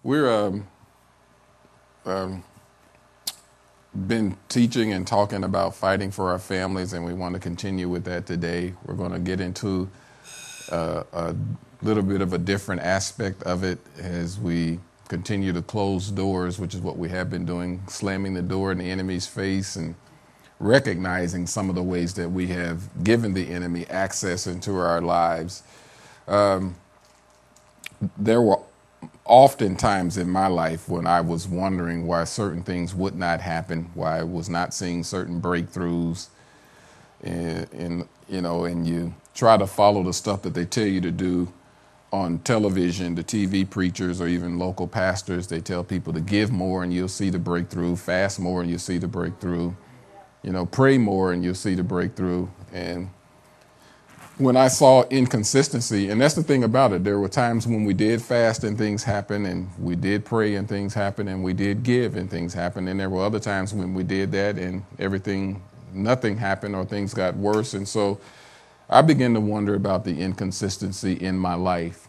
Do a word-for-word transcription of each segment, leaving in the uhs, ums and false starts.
We're um, um, been teaching and talking about fighting for our families, and we want to continue with that today. We're going to get into uh, a little bit of a different aspect of it as we continue to close doors, which is what we have been doing, slamming the door in the enemy's face and recognizing some of the ways that we have given the enemy access into our lives. Um, there were often times in my life when I was wondering why certain things would not happen, why I was not seeing certain breakthroughs, and, and you know, and you try to follow the stuff that they tell you to do on television, the T V preachers or even local pastors. They tell people to give more and you'll see the breakthrough, fast more and you'll see the breakthrough, you know, pray more and you'll see the breakthrough. And when I saw inconsistency, and that's the thing about it, there were times when we did fast and things happened, and we did pray and things happened, and we did give and things happened, and there were other times when we did that and everything, nothing happened or things got worse. And so I began to wonder about the inconsistency in my life.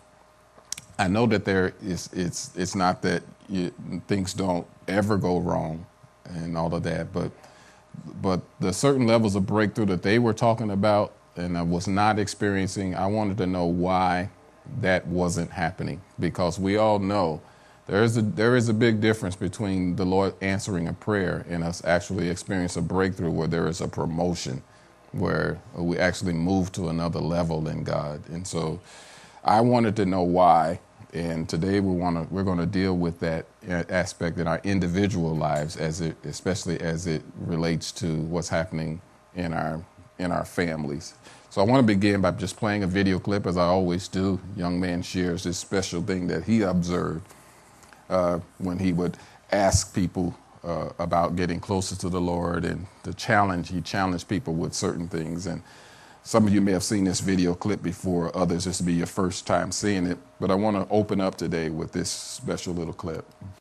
I know that there is, it's it's not that you, things don't ever go wrong and all of that, but but the certain levels of breakthrough that they were talking about and I was not experiencing, I wanted to know why that wasn't happening, because we all know there is a there is a big difference between the Lord answering a prayer and us actually experience a breakthrough where there is a promotion, where we actually move to another level in God. And so I wanted to know why, and today we want to we're going to deal with that aspect in our individual lives, as it especially as it relates to what's happening in our in our families. So I want to begin by just playing a video clip, as I always do. Young man shares this special thing that he observed uh, when he would ask people uh, about getting closer to the Lord, and the challenge, he challenged people with certain things. And some of you may have seen this video clip before, others this will be your first time seeing it, but I want to open up today with this special little clip.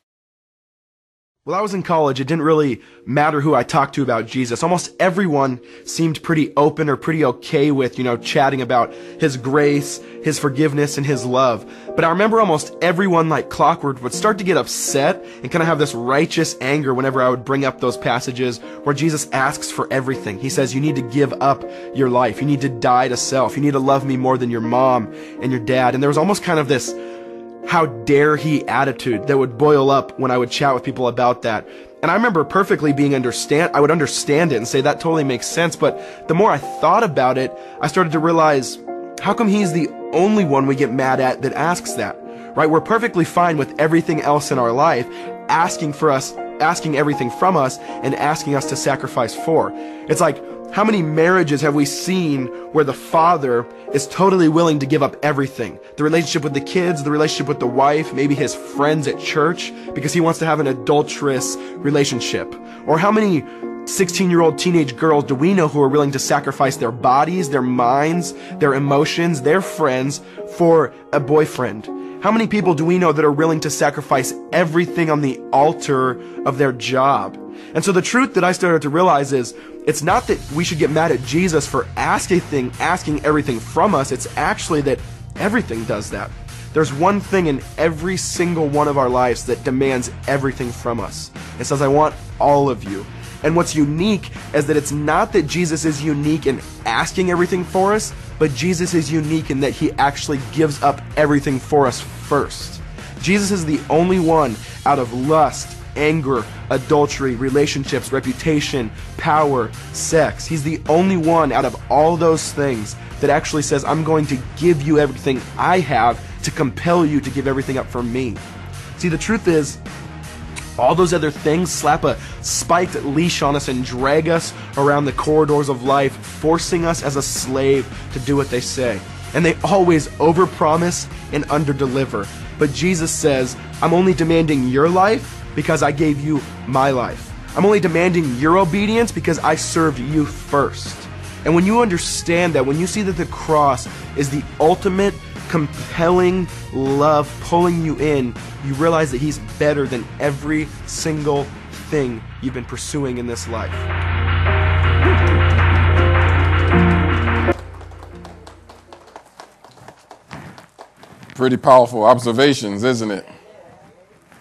While I was in college, it didn't really matter who I talked to about Jesus. Almost everyone seemed pretty open or pretty okay with, you know, chatting about his grace, his forgiveness, and his love. But I remember almost everyone, like clockwork, would start to get upset and kind of have this righteous anger whenever I would bring up those passages where Jesus asks for everything. He says, you need to give up your life. You need to die to self. You need to love me more than your mom and your dad. And there was almost kind of this how dare he attitude that would boil up when I would chat with people about that. And I remember perfectly being understand, I would understand it and say that totally makes sense. But the more I thought about it, I started to realize, how come he's the only one we get mad at that asks that, right? We're perfectly fine with everything else in our life, asking for us, asking everything from us and asking us to sacrifice for. It's like, how many marriages have we seen where the father is totally willing to give up everything? The relationship with the kids, the relationship with the wife, maybe his friends at church, because he wants to have an adulterous relationship. Or how many sixteen-year-old teenage girls do we know who are willing to sacrifice their bodies, their minds, their emotions, their friends for a boyfriend? How many people do we know that are willing to sacrifice everything on the altar of their job? And so the truth that I started to realize is, it's not that we should get mad at Jesus for asking, asking everything from us. It's actually that everything does that. There's one thing in every single one of our lives that demands everything from us. It says, I want all of you. And what's unique is that it's not that Jesus is unique in asking everything for us, but Jesus is unique in that he actually gives up everything for us first. Jesus is the only one out of lust, anger, adultery, relationships, reputation, power, sex. He's the only one out of all those things that actually says, I'm going to give you everything I have to compel you to give everything up for me. See, the truth is, all those other things slap a spiked leash on us and drag us around the corridors of life, forcing us as a slave to do what they say. And they always overpromise and underdeliver. But Jesus says, I'm only demanding your life because I gave you my life. I'm only demanding your obedience because I served you first. And when you understand that, when you see that the cross is the ultimate compelling love pulling you in, you realize that he's better than every single thing you've been pursuing in this life. Pretty powerful observations, isn't it?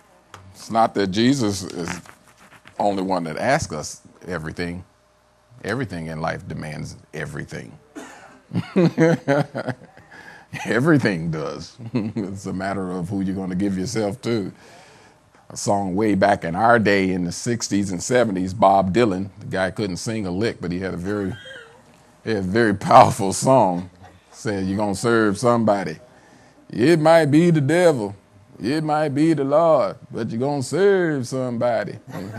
It's not that Jesus is the only one that asks us everything. Everything in life demands everything. Everything does. It's a matter of who you're going to give yourself to. A song way back in our day in the sixties and seventies, Bob Dylan, the guy couldn't sing a lick, but he had a very, he had a very powerful song. Said, you're going to serve somebody. It might be the devil. It might be the Lord, but you're going to serve somebody.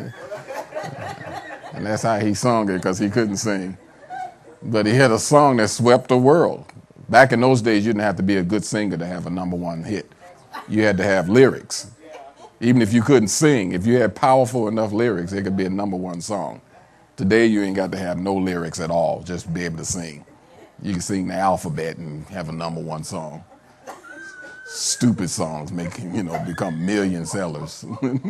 And that's how he sung it, because he couldn't sing. But he had a song that swept the world. Back in those days, you didn't have to be a good singer to have a number one hit. You had to have lyrics. Even if you couldn't sing, if you had powerful enough lyrics, it could be a number one song. Today, you ain't got to have no lyrics at all, just be able to sing. You can sing the alphabet and have a number one song. Stupid songs make, you know, become million sellers.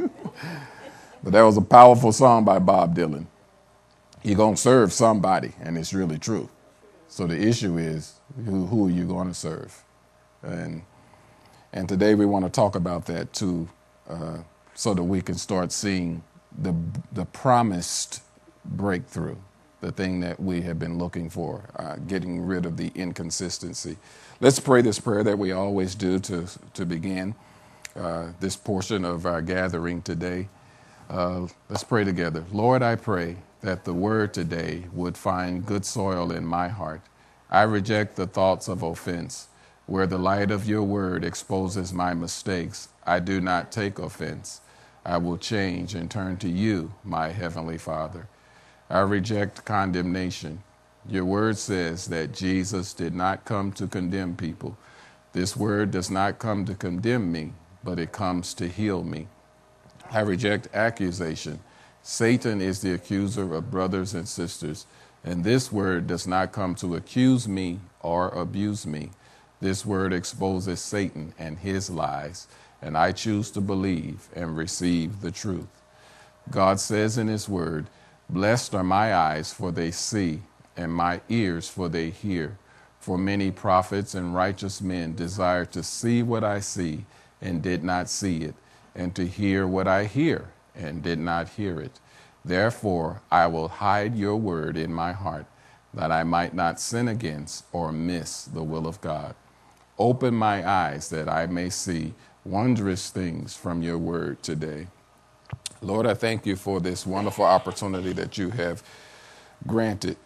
But that was a powerful song by Bob Dylan. You're going to serve somebody, and it's really true. So the issue is, who, who are you going to serve? And and today we want to talk about that too, uh, so that we can start seeing the the promised breakthrough, the thing that we have been looking for, uh, getting rid of the inconsistency. Let's pray this prayer that we always do to, to begin uh, this portion of our gathering today. Uh, let's pray together. Lord, I pray that the word today would find good soil in my heart. I reject the thoughts of offense. Where the light of your word exposes my mistakes, I do not take offense. I will change and turn to you, my heavenly Father. I reject condemnation. Your word says that Jesus did not come to condemn people. This word does not come to condemn me, but it comes to heal me. I reject accusation. Satan is the accuser of brothers and sisters, and this word does not come to accuse me or abuse me. This word exposes Satan and his lies, and I choose to believe and receive the truth. God says in his word, blessed are my eyes, for they see, and my ears, for they hear. For many prophets and righteous men desired to see what I see and did not see it, and to hear what I hear and did not hear it. Therefore, I will hide your word in my heart, that I might not sin against or miss the will of God. Open my eyes that I may see wondrous things from your word today. Lord, I thank you for this wonderful opportunity that you have granted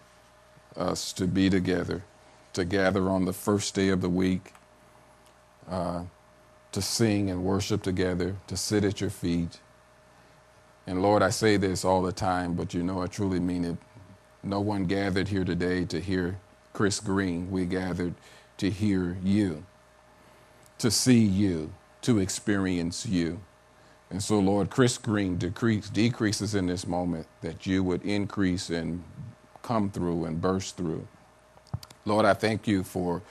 us to be together, to gather on the first day of the week, uh, to sing and worship together, to sit at your feet. And Lord, I say this all the time, but you know I truly mean it. No one gathered here today to hear Chris Green. We gathered to hear you, to see you, to experience you. And so, Lord, Chris Green decrease, decreases in this moment, that you would increase and come through and burst through. Lord, I thank you for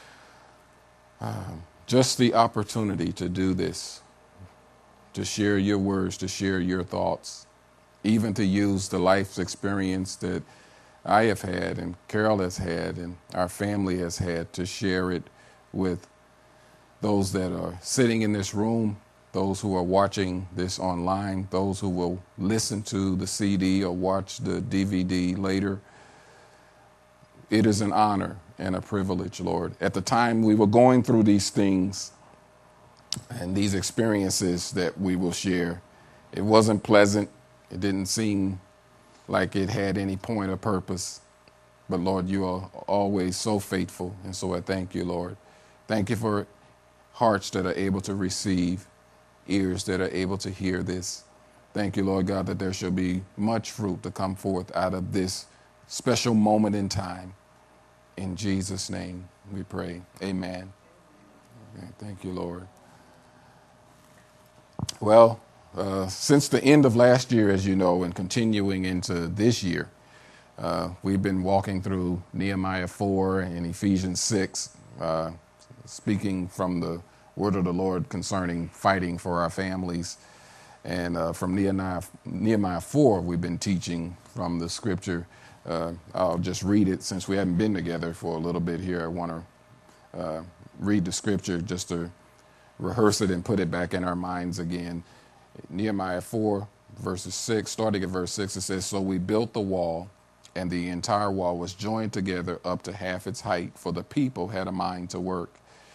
uh, just the opportunity to do this, to share your words, to share your thoughts, even to use the life experience that I have had and Carol has had and our family has had, to share it with those that are sitting in this room, those who are watching this online, those who will listen to the C D or watch the D V D later. It is an honor and a privilege, Lord. At the time we were going through these things and these experiences that we will share, it wasn't pleasant. It didn't seem like it had any point or purpose. But Lord, you are always so faithful. And so I thank you, Lord. Thank you for hearts that are able to receive, ears that are able to hear this. Thank you, Lord God, that there shall be much fruit to come forth out of this special moment in time. In Jesus' name we pray. Amen. Okay, thank you, Lord. Well, uh, since the end of last year, as you know, and continuing into this year, uh, we've been walking through Nehemiah four and Ephesians six, uh, speaking from the word of the Lord concerning fighting for our families. And uh, from Nehemiah, Nehemiah four, we've been teaching from the scripture. Uh, I'll just read it since we haven't been together for a little bit here. I want to uh, read the scripture just to rehearse it and put it back in our minds again. Nehemiah four, verses six, starting at verse six, it says, "So we built the wall, and the entire wall was joined together up to half its height, for the people had a mind to work.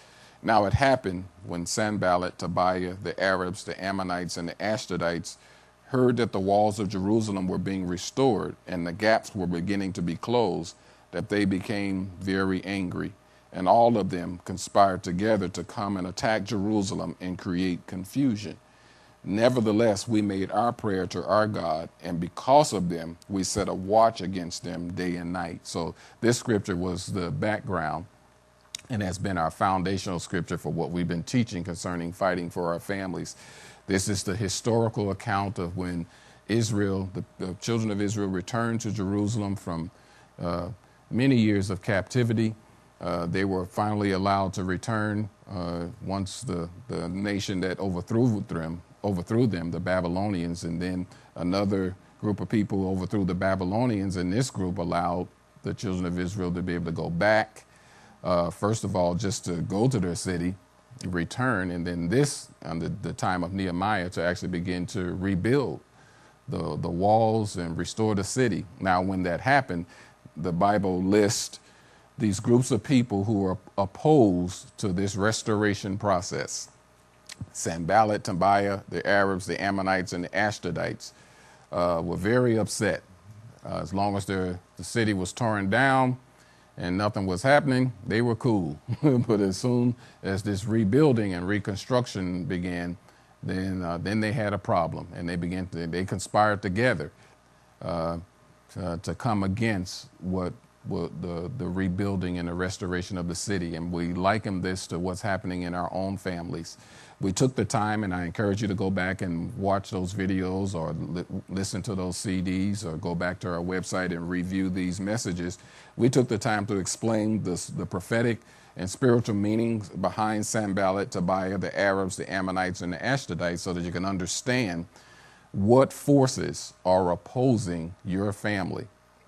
Now it happened when Sanballat, Tobiah, the Arabs, the Ammonites, and the Ashdodites heard that the walls of Jerusalem were being restored and the gaps were beginning to be closed, that they became very angry. And all of them conspired together to come and attack Jerusalem and create confusion. Nevertheless, we made our prayer to our God, and because of them, we set a watch against them day and night." So this scripture was the background and has been our foundational scripture for what we've been teaching concerning fighting for our families. This is the historical account of when Israel, the, the children of Israel, returned to Jerusalem from uh, many years of captivity. Uh, they were finally allowed to return uh, once the, the nation that overthrew them, overthrew them, the Babylonians, and then another group of people overthrew the Babylonians, and this group allowed the children of Israel to be able to go back, uh, first of all, just to go to their city, return, and then this, under the time of Nehemiah, to actually begin to rebuild the, the walls and restore the city. Now, when that happened, the Bible lists these groups of people who are opposed to this restoration process. Sanballat, Tobiah, the Arabs, the Ammonites, and the Ashdodites uh, were very upset. Uh, as long as the city was torn down and nothing was happening, they were cool. But as soon as this rebuilding and reconstruction began, then uh, then they had a problem, and they began to, they conspired together uh, to, to come against what, what the the rebuilding and the restoration of the city. And we liken this to what's happening in our own families. We took the time, and I encourage you to go back and watch those videos or li- listen to those C Ds or go back to our website and review these messages. We took the time to explain this, the prophetic and spiritual meanings behind Sanballat, Tobiah, the Arabs, the Ammonites, and the Ashdodites, so that you can understand what forces are opposing your family,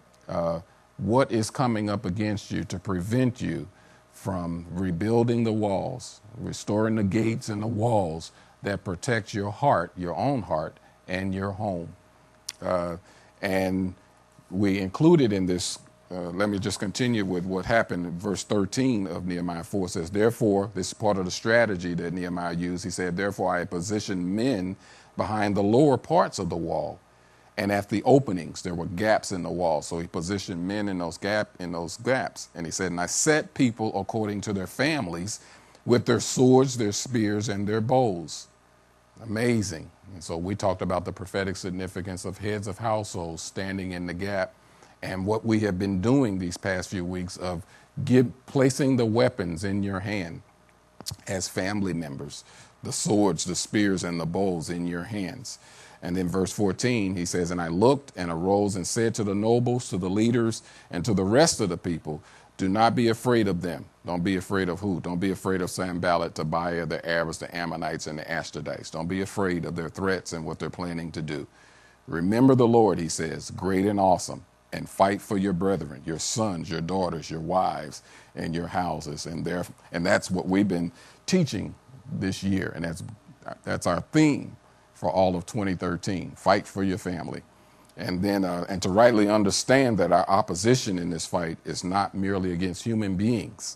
uh, what is coming up against you to prevent you from rebuilding the walls, restoring the gates and the walls that protect your heart, your own heart, and your home. Uh, and we included in this, uh, let me just continue with what happened in verse thirteen of Nehemiah four. Says, "Therefore," this is part of the strategy that Nehemiah used. He said, "Therefore I positioned men behind the lower parts of the wall, and at the openings there were gaps in the wall." So he positioned men in those gap in those gaps. And he said, "And I set people according to their families with their swords, their spears, and their bows." Amazing. And so we talked about the prophetic significance of heads of households standing in the gap, and what we have been doing these past few weeks of give, placing the weapons in your hand as family members, the swords, the spears, and the bows in your hands. And then verse fourteen, he says, "And I looked and arose and said to the nobles, to the leaders, and to the rest of the people, do not be afraid of them." Don't be afraid of who? Don't be afraid of Sanballat, Tobiah, the Arabs, the Ammonites, and the Ashdodites. Don't be afraid of their threats and what they're planning to do. "Remember the Lord," he says, "great and awesome, and fight for your brethren, your sons, your daughters, your wives, and your houses." And there, and that's what we've been teaching this year, and that's that's our theme for all of twenty thirteen. Fight for your family. And then, uh, and to rightly understand that our opposition in this fight is not merely against human beings.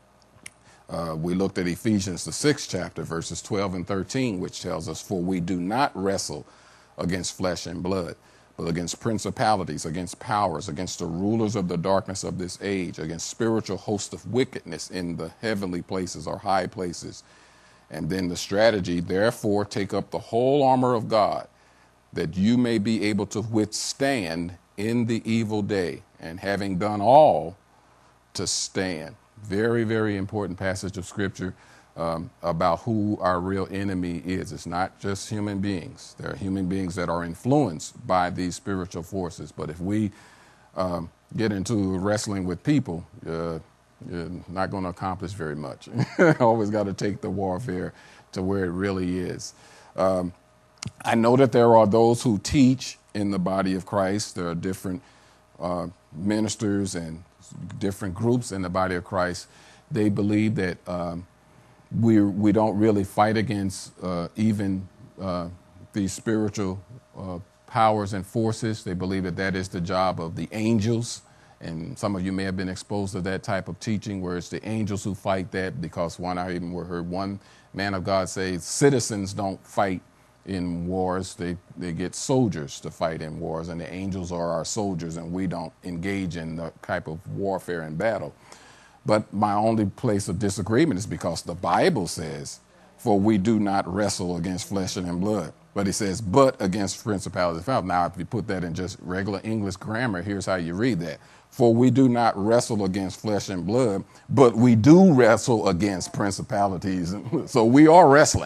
Uh, we looked at Ephesians, the sixth chapter, verses twelve and thirteen, which tells us, "For we do not wrestle against flesh and blood, but against principalities, against powers, against the rulers of the darkness of this age, against spiritual hosts of wickedness in the heavenly places," or high places. And then the strategy, "Therefore take up the whole armor of God, that you may be able to withstand in the evil day, and having done all, to stand." Very, very important passage of scripture um, about who our real enemy is. It's not just human beings. There are human beings that are influenced by these spiritual forces. But if we um, get into wrestling with people, uh, you're not going to accomplish very much. Always got to take the warfare to where it really is. Um, I know that there are those who teach in the body of Christ. There are different uh, ministers and different groups in the body of Christ. They believe that um, we we don't really fight against uh, even uh, these spiritual uh, powers and forces. They believe that that is the job of the angels. And some of you may have been exposed to that type of teaching where it's the angels who fight that, because one, I even heard one man of God say citizens don't fight in wars. They, they get soldiers to fight in wars, and the angels are our soldiers, and we don't engage in the type of warfare and battle. But my only place of disagreement is because the Bible says, for we do not wrestle against flesh and blood. But it says, but against principalities and powers. Now, if you put that in just regular English grammar, here's how you read that. For we do not wrestle against flesh and blood, but we do wrestle against principalities. So we are wrestling.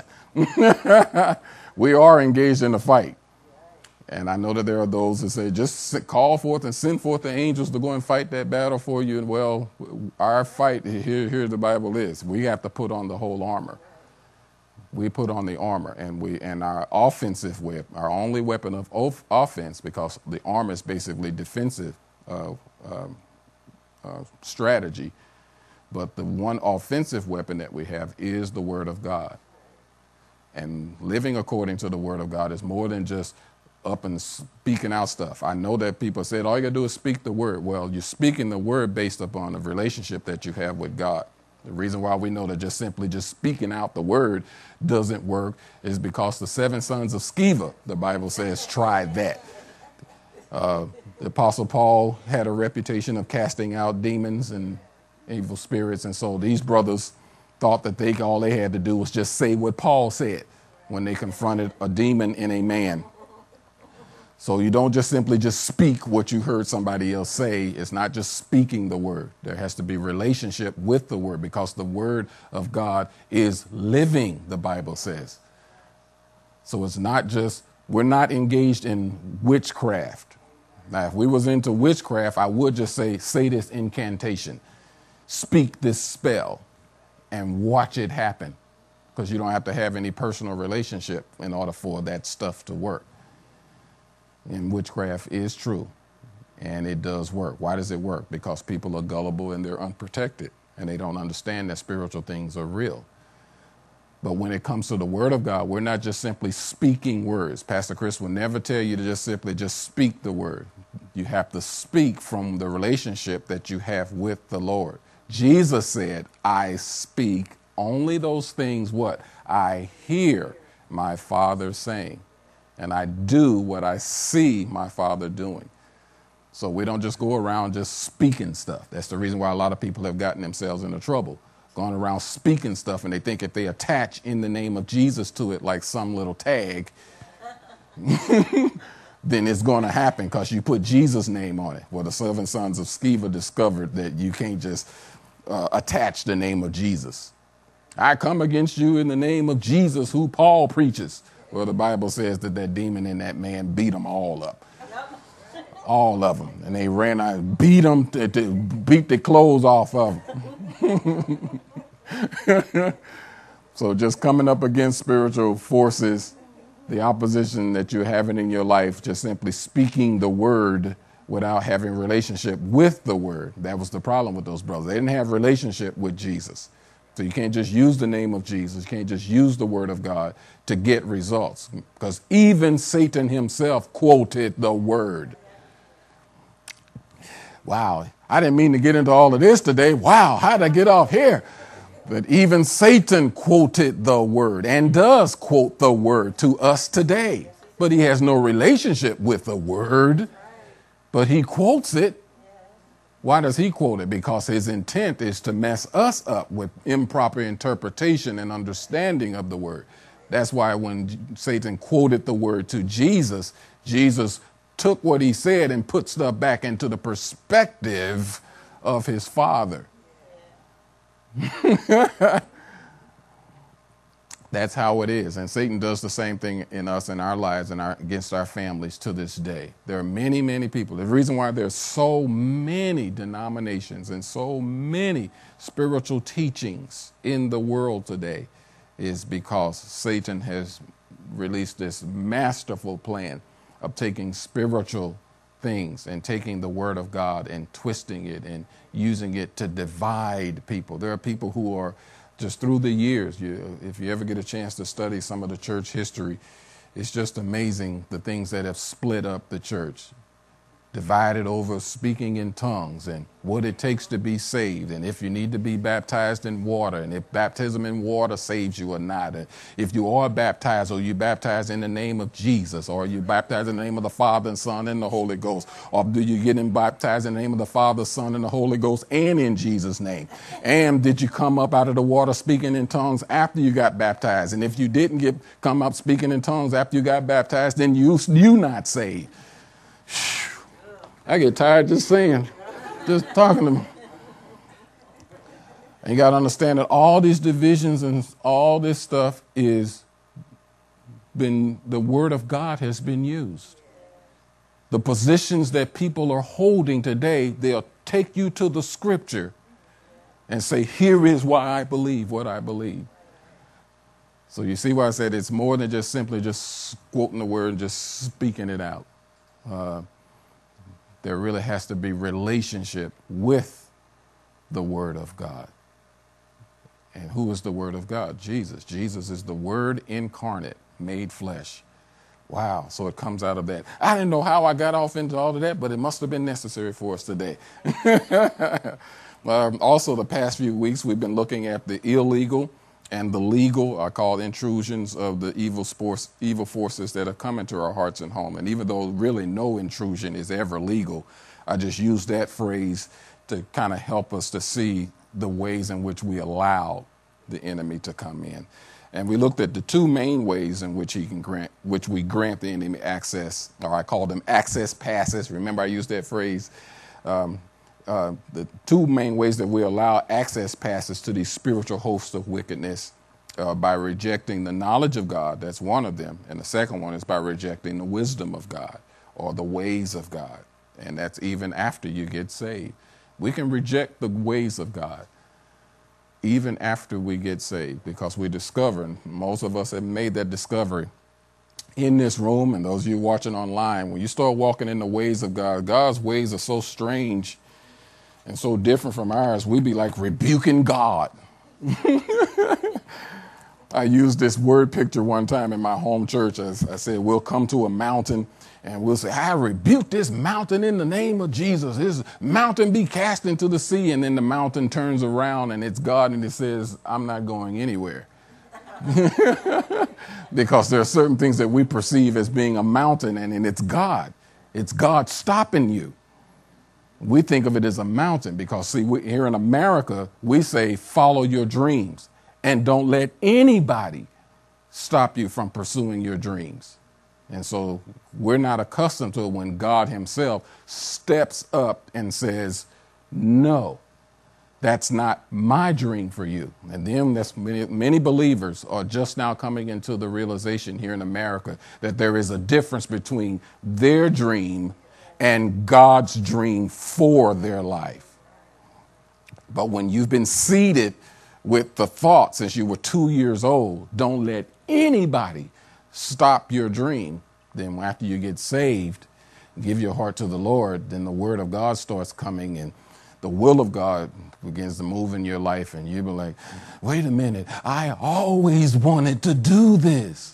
We are engaged in a fight. And I know that there are those that say, just call forth and send forth the angels to go and fight that battle for you. And well, our fight, here, here the Bible is, we have to put on the whole armor. We put on the armor, and we and our offensive weapon, our only weapon of off- offense, because the armor is basically defensive uh, uh, uh, strategy. But the one offensive weapon that we have is the Word of God. And living according to the Word of God is more than just up and speaking out stuff. I know that people said, all you got to do is speak the Word. Well, you're speaking the Word based upon the relationship that you have with God. The reason why we know that just simply just speaking out the Word doesn't work is because the seven sons of Sceva, the Bible says, tried that. Uh, the Apostle Paul had a reputation of casting out demons and evil spirits, and so these brothers thought that they all they had to do was just say what Paul said when they confronted a demon in a man. So you don't just simply just speak what you heard somebody else say. It's not just speaking the word. There has to be relationship with the word, because the word of God is living, the Bible says. So it's not just, we're not engaged in witchcraft. Now, if we was into witchcraft, I would just say, say this incantation, speak this spell, and watch it happen, because you don't have to have any personal relationship in order for that stuff to work. And witchcraft is true, and it does work. Why does it work? Because people are gullible and they're unprotected, and they don't understand that spiritual things are real. But when it comes to the Word of God, we're not just simply speaking words. Pastor Chris will never tell you to just simply just speak the word. You have to speak from the relationship that you have with the Lord. Jesus said, I speak only those things what I hear my Father saying. And I do what I see my Father doing. So we don't just go around just speaking stuff. That's the reason why a lot of people have gotten themselves into trouble, going around speaking stuff, and they think if they attach in the name of Jesus to it like some little tag, then it's going to happen because you put Jesus' name on it. Well, the seven sons of Sceva discovered that you can't just uh, attach the name of Jesus. I come against you in the name of Jesus, who Paul preaches. Well, the Bible says that that demon in that man beat them all up. All of them. And they ran out, beat them, to, to beat the clothes off of them. So just coming up against spiritual forces, the opposition that you're having in your life, just simply speaking the word without having a relationship with the word. That was the problem with those brothers. They didn't have a relationship with Jesus. So you can't just use the name of Jesus. You can't just use the word of God to get results, because even Satan himself quoted the word. Wow. I didn't mean to get into all of this today. Wow. How did I get off here? But even Satan quoted the word and does quote the word to us today. But he has no relationship with the word, but he quotes it. Why does he quote it? Because his intent is to mess us up with improper interpretation and understanding of the word. That's why when Satan quoted the word to Jesus, Jesus took what he said and put stuff back into the perspective of his Father. That's how it is. And Satan does the same thing in us, in our lives, and our, against our families to this day. There are many, many people. The reason why there's so many denominations and so many spiritual teachings in the world today is because Satan has released this masterful plan of taking spiritual things and taking the word of God and twisting it and using it to divide people. There are people who are just through the years, you, if you ever get a chance to study some of the church history, It's just amazing the things that have split up the church, divided over speaking in tongues and what it takes to be saved, and if you need to be baptized in water, and if baptism in water saves you or not. And if you are baptized, or you baptized in the name of Jesus, or you baptized in the name of the Father and Son and the Holy Ghost, or do you get in baptized in the name of the Father, Son, and the Holy Ghost, and in Jesus' name? And did you come up out of the water speaking in tongues after you got baptized? And if you didn't get come up speaking in tongues after you got baptized, then you you not saved. I get tired just saying, just talking to them. And you got to understand that all these divisions and all this stuff is been, the word of God has been used. The positions that people are holding today, they'll take you to the scripture and say, here is why I believe what I believe. So you see why I said it's more than just simply just quoting the word and just speaking it out. Uh, There really has to be relationship with the Word of God. And who is the Word of God? Jesus. Jesus is the Word incarnate, made flesh. Wow. So it comes out of that. I didn't know how I got off into all of that, but it must have been necessary for us today. um, also, the past few weeks, we've been looking at the illegal and the legal, I call intrusions of the evil sports, evil forces that have come into our hearts and home. And even though really no intrusion is ever legal, I just use that phrase to kind of help us to see the ways in which we allow the enemy to come in. And we looked at the two main ways in which he can grant, which we grant the enemy access, or I call them access passes. Remember, I used that phrase. Um, Uh, the two main ways that we allow access passes to these spiritual hosts of wickedness uh, by rejecting the knowledge of God. That's one of them. And the second one is by rejecting the wisdom of God or the ways of God. And that's even after you get saved. We can reject the ways of God even after we get saved, because we discover, and most of us have made that discovery in this room, and those of you watching online, when you start walking in the ways of God, God's ways are so strange and so different from ours, we'd be like rebuking God. I used this word picture one time in my home church. I, I said, we'll come to a mountain and we'll say, I rebuke this mountain in the name of Jesus. This mountain be cast into the sea. And then the mountain turns around and it's God, and it says, I'm not going anywhere. Because there are certain things that we perceive as being a mountain, and, and it's God. It's God stopping you. We think of it as a mountain because, see, we, here in America, we say, follow your dreams and don't let anybody stop you from pursuing your dreams. And so we're not accustomed to it when God himself steps up and says, no, that's not my dream for you. And then that's many, many believers are just now coming into the realization here in America that there is a difference between their dream and God's dream for their life. But when you've been seeded with the thought since you were two years old, don't let anybody stop your dream. Then after you get saved, give your heart to the Lord, then the word of God starts coming and the will of God begins to move in your life, and you be like, wait a minute, I always wanted to do this.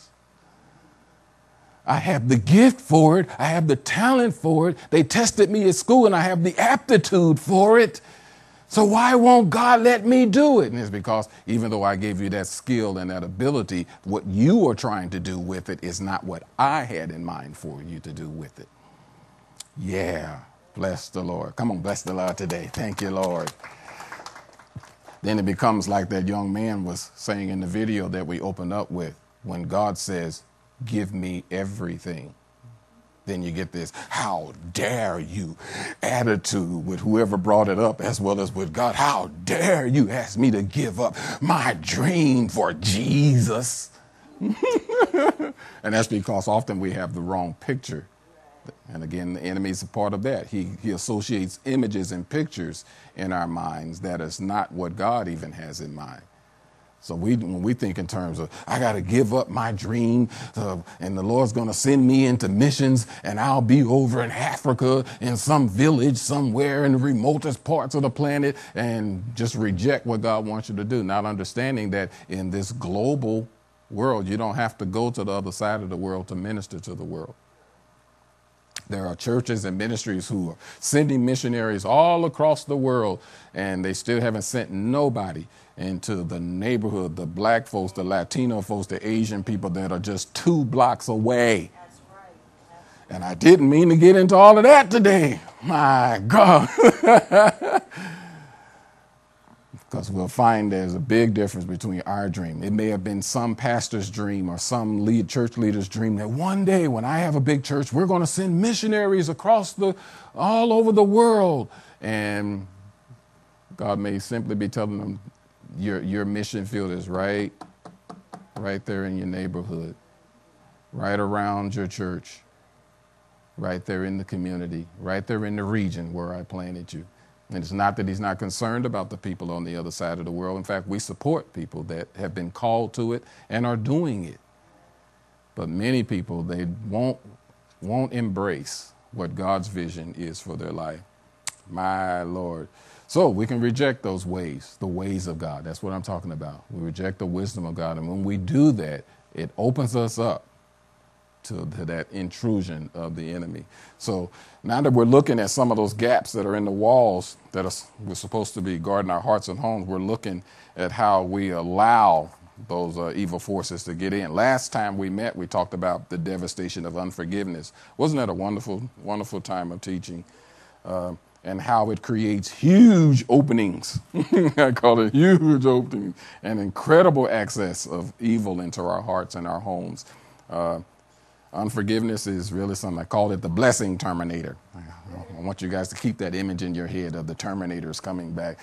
I have the gift for it. I have the talent for it. They tested me at school and I have the aptitude for it. So why won't God let me do it? And it's because even though I gave you that skill and that ability, what you are trying to do with it is not what I had in mind for you to do with it. Yeah. Bless the Lord. Come on, bless the Lord today. Thank you, Lord. Then it becomes like that young man was saying in the video that we opened up with, when God says, give me everything. Then you get this, how dare you attitude with whoever brought it up as well as with God. How dare you ask me to give up my dream for Jesus? And that's because often we have the wrong picture. And again, the enemy is a part of that. He, he associates images and pictures in our minds that is not what God even has in mind. So we, when we think in terms of, I got to give up my dream uh, and the Lord's going to send me into missions and I'll be over in Africa in some village somewhere in the remotest parts of the planet, and just reject what God wants you to do, not understanding that in this global world. You don't have to go to the other side of the world to minister to the world. There are churches and ministries who are sending missionaries all across the world, and they still haven't sent nobody into the neighborhood, the black folks, the Latino folks, the Asian people that are just two blocks away. That's right. And I didn't mean to get into all of that today. My God. Because we'll find there's a big difference between our dream. It may have been some pastor's dream or some lead church leader's dream that one day when I have a big church, we're going to send missionaries across the, all over the world. And God may simply be telling them, your, your mission field is right, right there in your neighborhood, right around your church, right there in the community, right there in the region where I planted you. And it's not that he's not concerned about the people on the other side of the world. In fact, we support people that have been called to it and are doing it. But many people, they won't, won't embrace what God's vision is for their life. My Lord. So we can reject those ways, the ways of God. That's what I'm talking about. We reject the wisdom of God. And when we do that, it opens us up to, to that intrusion of the enemy. So now that we're looking at some of those gaps that are in the walls that are, we're supposed to be guarding our hearts and homes, we're looking at how we allow those uh, evil forces to get in. Last time we met, we talked about the devastation of unforgiveness. Wasn't that a wonderful, wonderful time of teaching? Uh, and how it creates huge openings. I call it huge openings and incredible access of evil into our hearts and our homes. Uh, Unforgiveness is really something. I call it the blessing terminator. I want you guys to keep that image in your head of the Terminators coming back.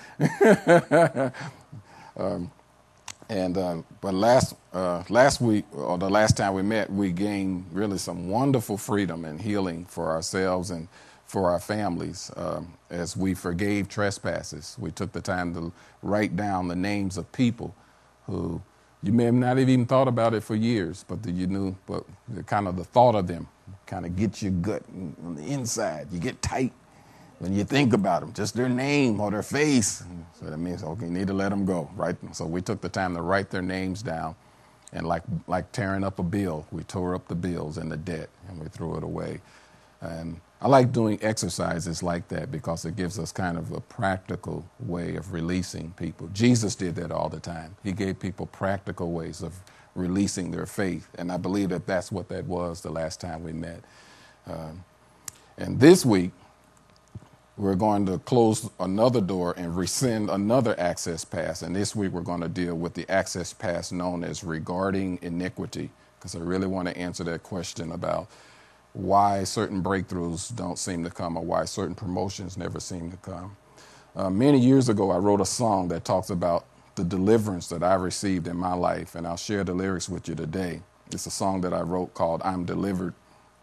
um, and uh, but last uh, last week, or the last time we met, we gained really some wonderful freedom and healing for ourselves and for our families um, as we forgave trespasses. We took the time to write down the names of people who you may have not even thought about it for years, but the, you knew, but the, kind of the thought of them kind of gets your gut on the inside. You get tight when you think about them, just their name or their face. So that means, okay, you need to let them go, right? So we took the time to write their names down, and like like tearing up a bill, we tore up the bills and the debt, and we threw it away. And I like doing exercises like that because it gives us kind of a practical way of releasing people. Jesus did that all the time. He gave people practical ways of releasing their faith. And I believe that that's what that was the last time we met. Um, and this week, we're going to close another door and rescind another access pass. And this week, we're going to deal with the access pass known as regarding iniquity, because I really want to answer that question about why certain breakthroughs don't seem to come or why certain promotions never seem to come. Uh, many years ago, I wrote a song that talks about the deliverance that I received in my life, and I'll share the lyrics with you today. It's a song that I wrote called I'm Delivered.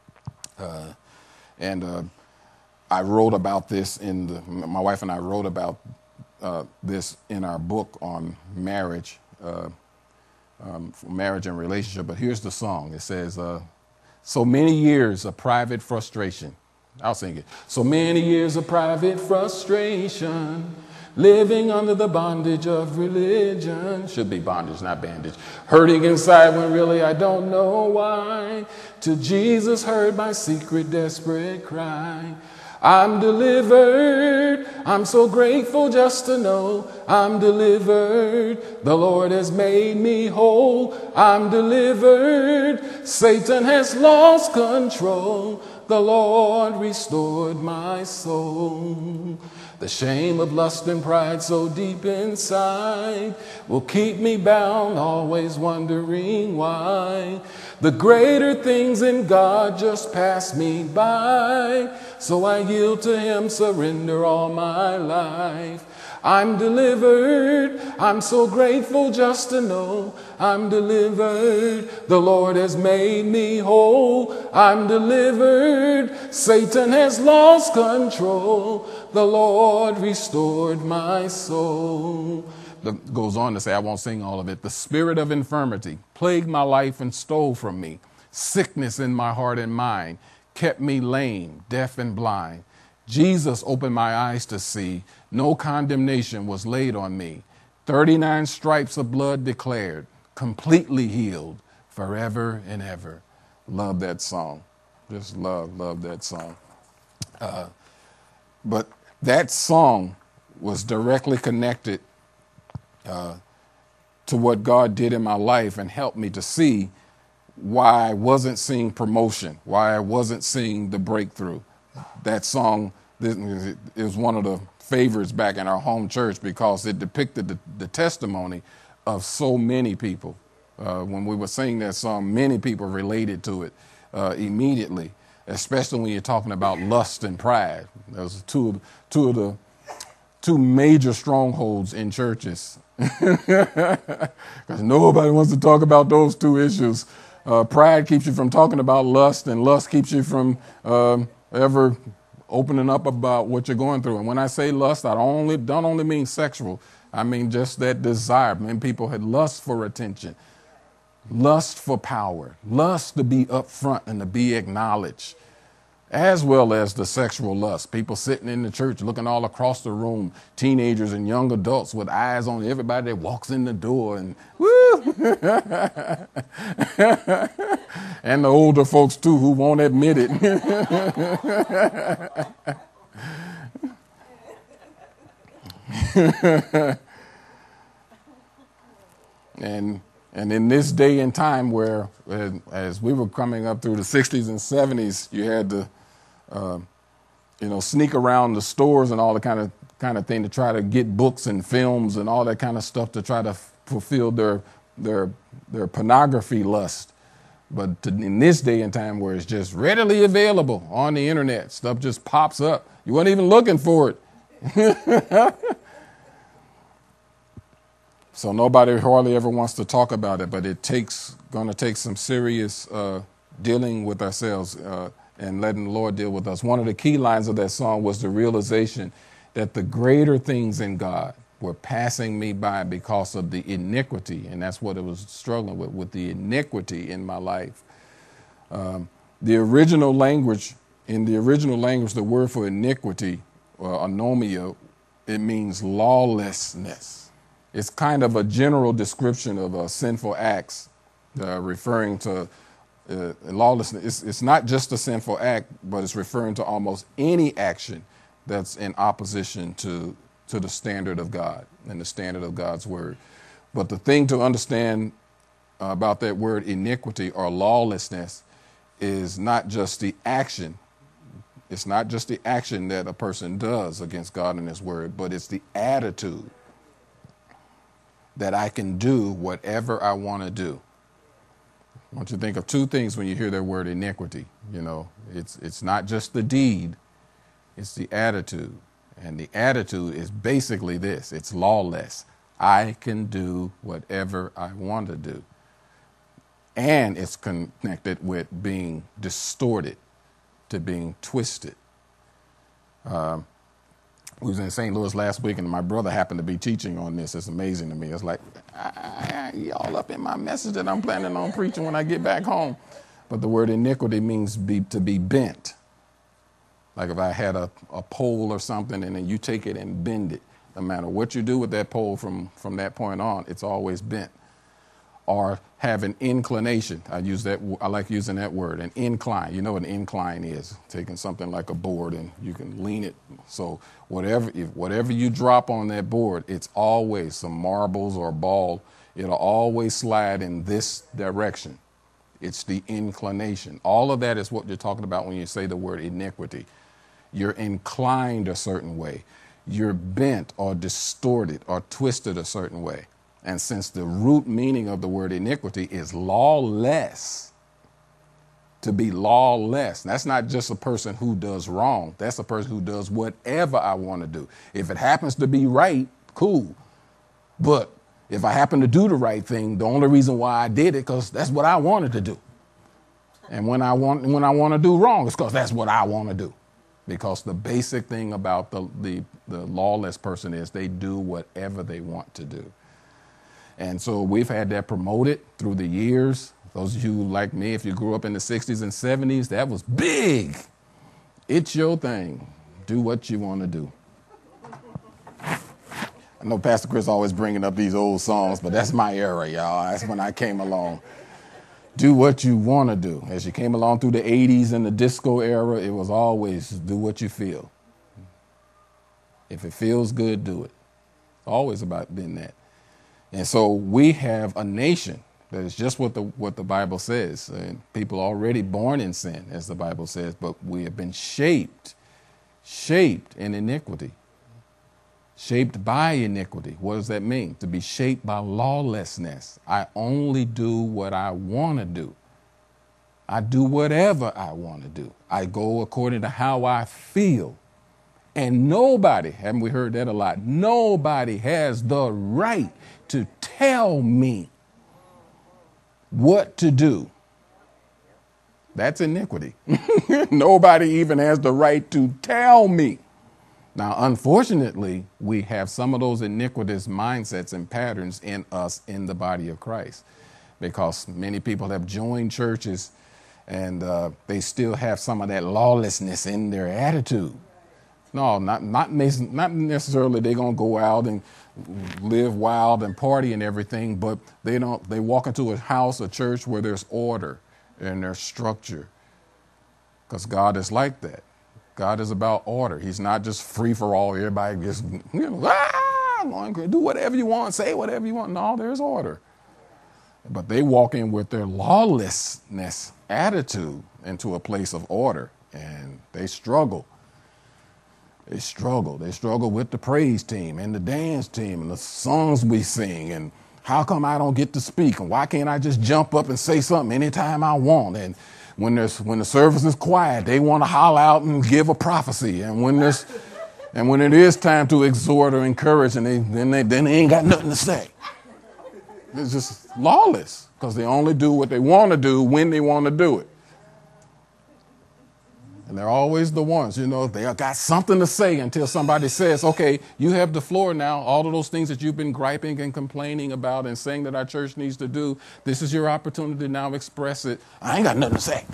Uh, and uh, I wrote about this in the, my wife and I wrote about uh, this in our book on marriage, uh, um, marriage and relationship. But here's the song. It says, uh, so many years of private frustration. I'll sing it. So many years of private frustration, living under the bondage of religion. Should be bondage, not bandage. Hurting inside when really I don't know why. To Jesus heard my secret desperate cry. I'm delivered. I'm so grateful just to know I'm delivered. The Lord has made me whole. I'm delivered. Satan has lost control. The Lord restored my soul. The shame of lust and pride so deep inside will keep me bound, always wondering why. The greater things in God just pass me by. So I yield to Him, surrender all my life. I'm delivered. I'm so grateful just to know I'm delivered. The Lord has made me whole. I'm delivered. Satan has lost control. The Lord restored my soul. It goes on to say, I won't sing all of it. The spirit of infirmity plagued my life and stole from me. Sickness in my heart and mind kept me lame, deaf, and blind. Jesus opened my eyes to see. No condemnation was laid on me. thirty-nine stripes of blood declared completely healed forever and ever. Love that song. Just love, love that song. Uh, but that song was directly connected uh, to what God did in my life and helped me to see why I wasn't seeing promotion, why I wasn't seeing the breakthrough. That song it was one of the favorites back in our home church because it depicted the, the testimony of so many people. Uh, when we were singing that song, many people related to it uh, immediately, especially when you're talking about lust and pride. Those are two of, two of the two major strongholds in churches because nobody wants to talk about those two issues. Uh, pride keeps you from talking about lust, and lust keeps you from um, ever opening up about what you're going through. And when I say lust, I don't only, don't only mean sexual. I mean just that desire. Many people had lust for attention, lust for power, lust to be up front and to be acknowledged, as well as the sexual lust. People sitting in the church looking all across the room, teenagers and young adults with eyes on everybody that walks in the door, and woo! And the older folks too who won't admit it. and And in this day and time where, uh, as we were coming up through the sixties and seventies, you had to, uh, you know, sneak around the stores and all the kind of kind of thing to try to get books and films and all that kind of stuff to try to f- fulfill their their their pornography lust. But to, in this day and time where it's just readily available on the internet, stuff just pops up. You weren't even looking for it. So nobody hardly ever wants to talk about it, but it takes going to take some serious uh, dealing with ourselves uh, and letting the Lord deal with us. One of the key lines of that song was the realization that the greater things in God were passing me by because of the iniquity, and that's what it was struggling with, with the iniquity in my life. Um, the original language, in the original language, the word for iniquity, or anomia, it means lawlessness. It's kind of a general description of uh, sinful acts, uh, referring to uh, lawlessness. It's, it's not just a sinful act, but it's referring to almost any action that's in opposition to, to the standard of God and the standard of God's word. But the thing to understand uh, about that word iniquity or lawlessness is not just the action. It's not just the action that a person does against God and his word, but it's the attitude that I can do whatever I want to do. I want you to think of two things when you hear that word iniquity. You know, it's it's not just the deed, it's the attitude. And the attitude is basically this: it's lawless. I can do whatever I want to do. And it's connected with being distorted, to being twisted. Um, We was in Saint Louis last week, and my brother happened to be teaching on this. It's amazing to me. It's like, I, I, y'all up in my message that I'm planning on preaching when I get back home. But the word iniquity means be, to be bent. Like if I had a, a pole or something, and then you take it and bend it. No matter what you do with that pole from, from that point on, it's always bent. Or have an inclination. I use that. I like using that word, an incline. You know what an incline is? Taking something like a board and you can lean it. So whatever, if whatever you drop on that board, it's always some marbles or ball. It'll always slide in this direction. It's the inclination. All of that is what you're talking about when you say the word iniquity. You're inclined a certain way. You're bent or distorted or twisted a certain way. And since the root meaning of the word iniquity is lawless, to be lawless, that's not just a person who does wrong. That's a person who does whatever I want to do. If it happens to be right, cool. But if I happen to do the right thing, the only reason why I did it, because that's what I wanted to do. And when I want when I want to do wrong, it's because that's what I want to do. Because the basic thing about the, the, the lawless person is they do whatever they want to do. And so we've had that promoted through the years. Those of you like me, if you grew up in the sixties and seventies, that was big. It's your thing. Do what you want to do. I know Pastor Chris always bringing up these old songs, but that's my era, y'all. That's when I came along. Do what you want to do. As you came along through the eighties and the disco era, it was always do what you feel. If it feels good, do it. It's always about been that. And so we have a nation that is just what the what the Bible says. And people already born in sin, as the Bible says, but we have been shaped, shaped in iniquity. Shaped by iniquity. What does that mean? To be shaped by lawlessness. I only do what I want to do. I do whatever I want to do. I go according to how I feel. And nobody, haven't we heard that a lot? Nobody has the right to tell me what to do. That's iniquity. Nobody even has the right to tell me. Now, unfortunately, we have some of those iniquitous mindsets and patterns in us in the body of Christ, because many people have joined churches and uh, they still have some of that lawlessness in their attitude. No, not not, not necessarily they're going to go out and live wild and party and everything, but they don't. They walk into a house, a church where there's order and there's structure, because God is like that. God is about order. He's not just free for all. Everybody just, you know, ah, do whatever you want, say whatever you want. No, there's order. But they walk in with their lawlessness attitude into a place of order, and they struggle. They struggle. They struggle with the praise team and the dance team and the songs we sing. And how come I don't get to speak? And why can't I just jump up and say something anytime I want? And when there's when the service is quiet, they want to holler out and give a prophecy. And when there's and when it is time to exhort or encourage, and they then they then they ain't got nothing to say. It's just lawless, because they only do what they want to do when they want to do it. And they're always the ones, you know, they got something to say until somebody says, okay, you have the floor now. All of those things that you've been griping and complaining about and saying that our church needs to do, this is your opportunity to now express it. I ain't got nothing to say.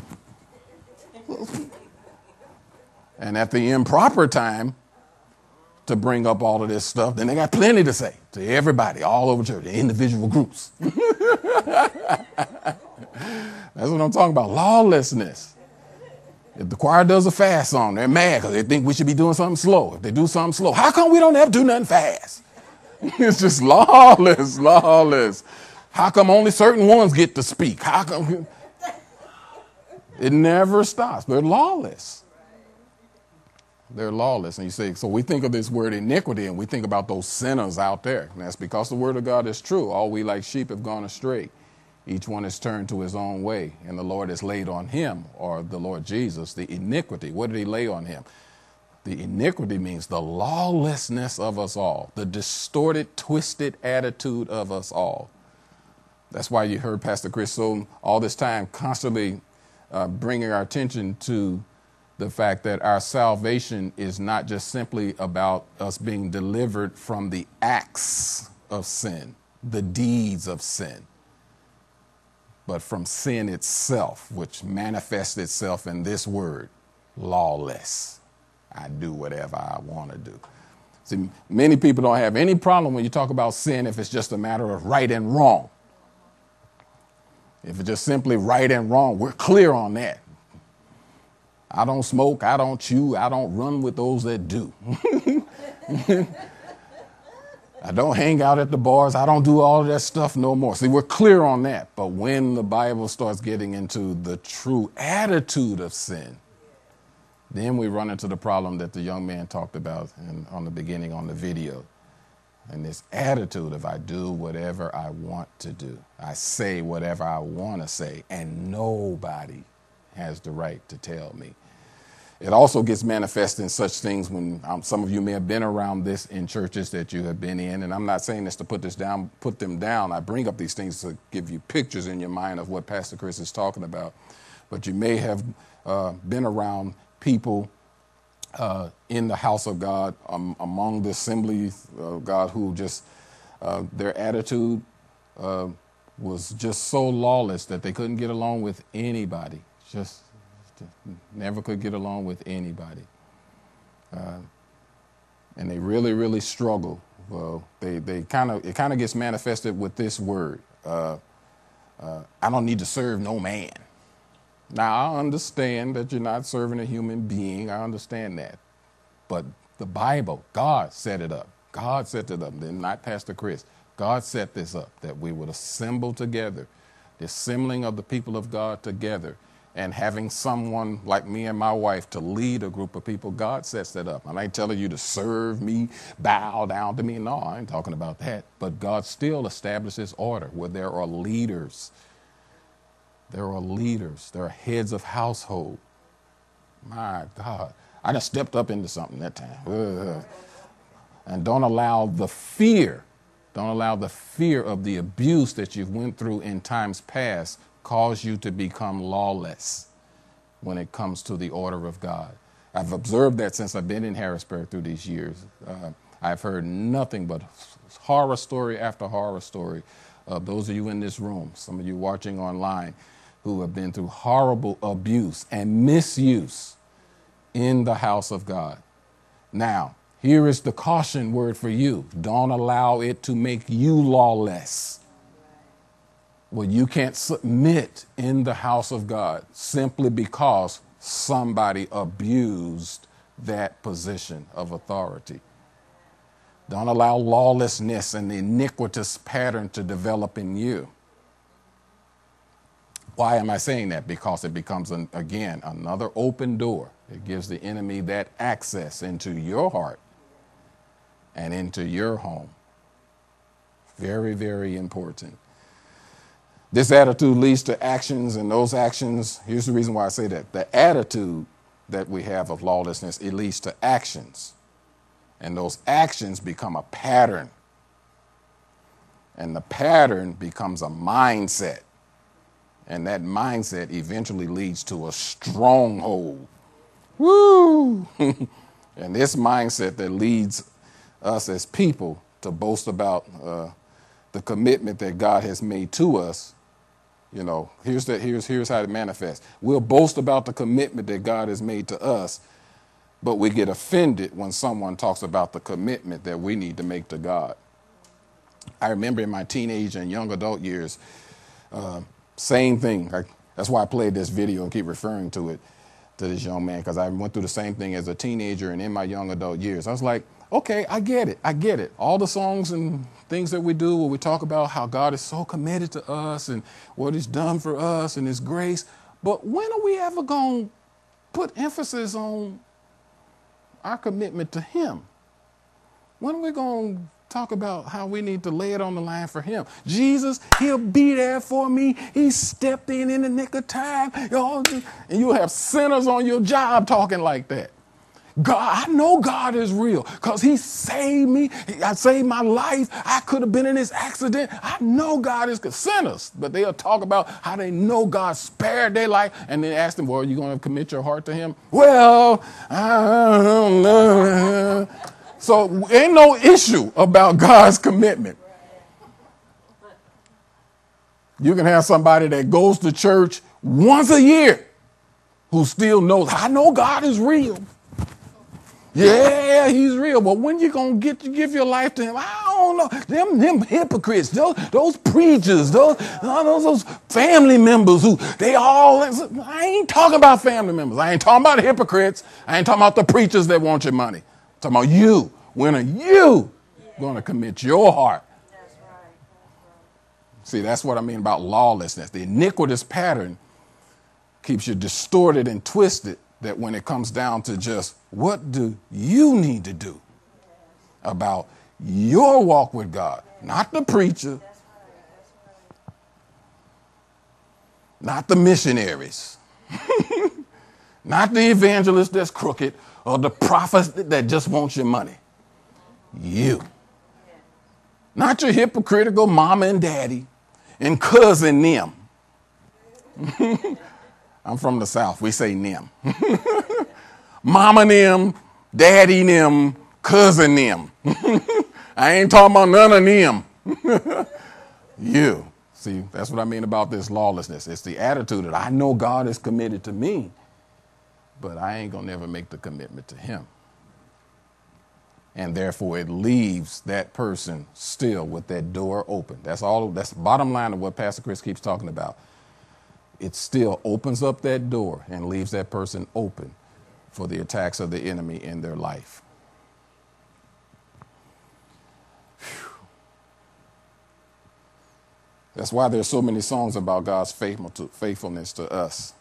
And at the improper time to bring up all of this stuff, then they got plenty to say to everybody all over church, the individual groups. That's what I'm talking about, lawlessness. If the choir does a fast song, they're mad because they think we should be doing something slow. If they do something slow, how come we don't ever do nothing fast? It's just lawless, lawless. How come only certain ones get to speak? How come? It never stops. They're lawless. They're lawless. And you say, so we think of this word iniquity and we think about those sinners out there. And that's because the word of God is true. All we like sheep have gone astray. Each one is turned to his own way, and the Lord has laid on him, or the Lord Jesus, the iniquity. What did he lay on him? The iniquity means the lawlessness of us all, the distorted, twisted attitude of us all. That's why you heard Pastor Chris so all this time constantly uh, bringing our attention to the fact that our salvation is not just simply about us being delivered from the acts of sin, the deeds of sin, but from sin itself, which manifests itself in this word, lawless. I do whatever I want to do. See, many people don't have any problem when you talk about sin if it's just a matter of right and wrong. If it's just simply right and wrong, we're clear on that. I don't smoke, I don't chew, I don't run with those that do. I don't hang out at the bars. I don't do all of that stuff no more. See, we're clear on that. But when the Bible starts getting into the true attitude of sin, then we run into the problem that the young man talked about in, on the beginning on the video. And this attitude of I do whatever I want to do. I say whatever I want to say, and nobody has the right to tell me. It also gets manifest in such things when um, some of you may have been around this in churches that you have been in. And I'm not saying this to put this down, put them down. I bring up these things to give you pictures in your mind of what Pastor Chris is talking about. But you may have uh, been around people uh, in the house of God, um, among the assembly of God, who just, uh, their attitude uh, was just so lawless that they couldn't get along with anybody. Just never could get along with anybody. Uh, and they really, really struggle. Well, they, they kind of, it kind of gets manifested with this word. Uh, uh, I don't need to serve no man. Now, I understand that you're not serving a human being. I understand that. But the Bible, God set it up. God set it up, then not Pastor Chris. God set this up, that we would assemble together, the assembling of the people of God together, and having someone like me and my wife to lead a group of people. God sets that up. I ain't telling you to serve me, bow down to me. No, I ain't talking about that. But God still establishes order where there are leaders. There are leaders. There are heads of household. My God. I just stepped up into something that time. Ugh. And don't allow the fear, don't allow the fear of the abuse that you've went through in times past cause you to become lawless when it comes to the order of God. I've observed that since I've been in Harrisburg through these years. Uh, I've heard nothing but horror story after horror story of those of you in this room, some of you watching online, who have been through horrible abuse and misuse in the house of God. Now, here is the caution word for you. Don't allow it to make you lawless. Well, you can't submit in the house of God simply because somebody abused that position of authority. Don't allow lawlessness and the iniquitous pattern to develop in you. Why am I saying that? Because it becomes, an, again, another open door. It gives the enemy that access into your heart and into your home. Very, very important. This attitude leads to actions, and those actions, here's the reason why I say that. The attitude that we have of lawlessness, it leads to actions. And those actions become a pattern. And the pattern becomes a mindset. And that mindset eventually leads to a stronghold. Woo! And this mindset that leads us as people to boast about uh, the commitment that God has made to us. You know, here's the, here's here's how it manifests. We'll boast about the commitment that God has made to us, but we get offended when someone talks about the commitment that we need to make to God. I remember in my teenage and young adult years, uh, same thing. I, that's why I played this video and keep referring to it, to this young man, because I went through the same thing as a teenager and in my young adult years. I was like, okay, I get it. I get it. All the songs and things that we do where we talk about how God is so committed to us and what he's done for us and his grace. But when are we ever going to put emphasis on our commitment to him? When are we going to talk about how we need to lay it on the line for him? Jesus, he'll be there for me. He stepped in in the nick of time. And you'll have sinners on your job talking like that. God, I know God is real because he saved me. I saved my life. I could have been in this accident. I know God is sinners, but they'll talk about how they know God spared their life and then ask them, well, are you going to commit your heart to him? Well, I don't know. So ain't no issue about God's commitment. You can have somebody that goes to church once a year who still knows, I know God is real. Yeah, he's real. But when you going to get to give your life to him? I don't know. Them, them hypocrites, those, those preachers, those, those, those family members who they all, I ain't talking about family members. I ain't talking about hypocrites. I ain't talking about the preachers that want your money. I'm talking about you. When are you going to commit your heart? That's right. That's right. See, that's what I mean about lawlessness. The iniquitous pattern keeps you distorted and twisted, that when it comes down to just what do you need to do about your walk with God, not the preacher, not the missionaries, not the evangelist that's crooked or the prophet that just wants your money. You. Not your hypocritical mama and daddy and cousin them. I'm from the South. We say them. Mama them, daddy them, cousin them. I ain't talking about none of them. You. See, that's what I mean about this lawlessness. It's the attitude that I know God is committed to me, but I ain't going to never make the commitment to him. And therefore it leaves that person still with that door open. That's all, that's the bottom line of what Pastor Chris keeps talking about. It still opens up that door and leaves that person open for the attacks of the enemy in their life. Whew. That's why there's so many songs about God's faithful to, faithfulness to us.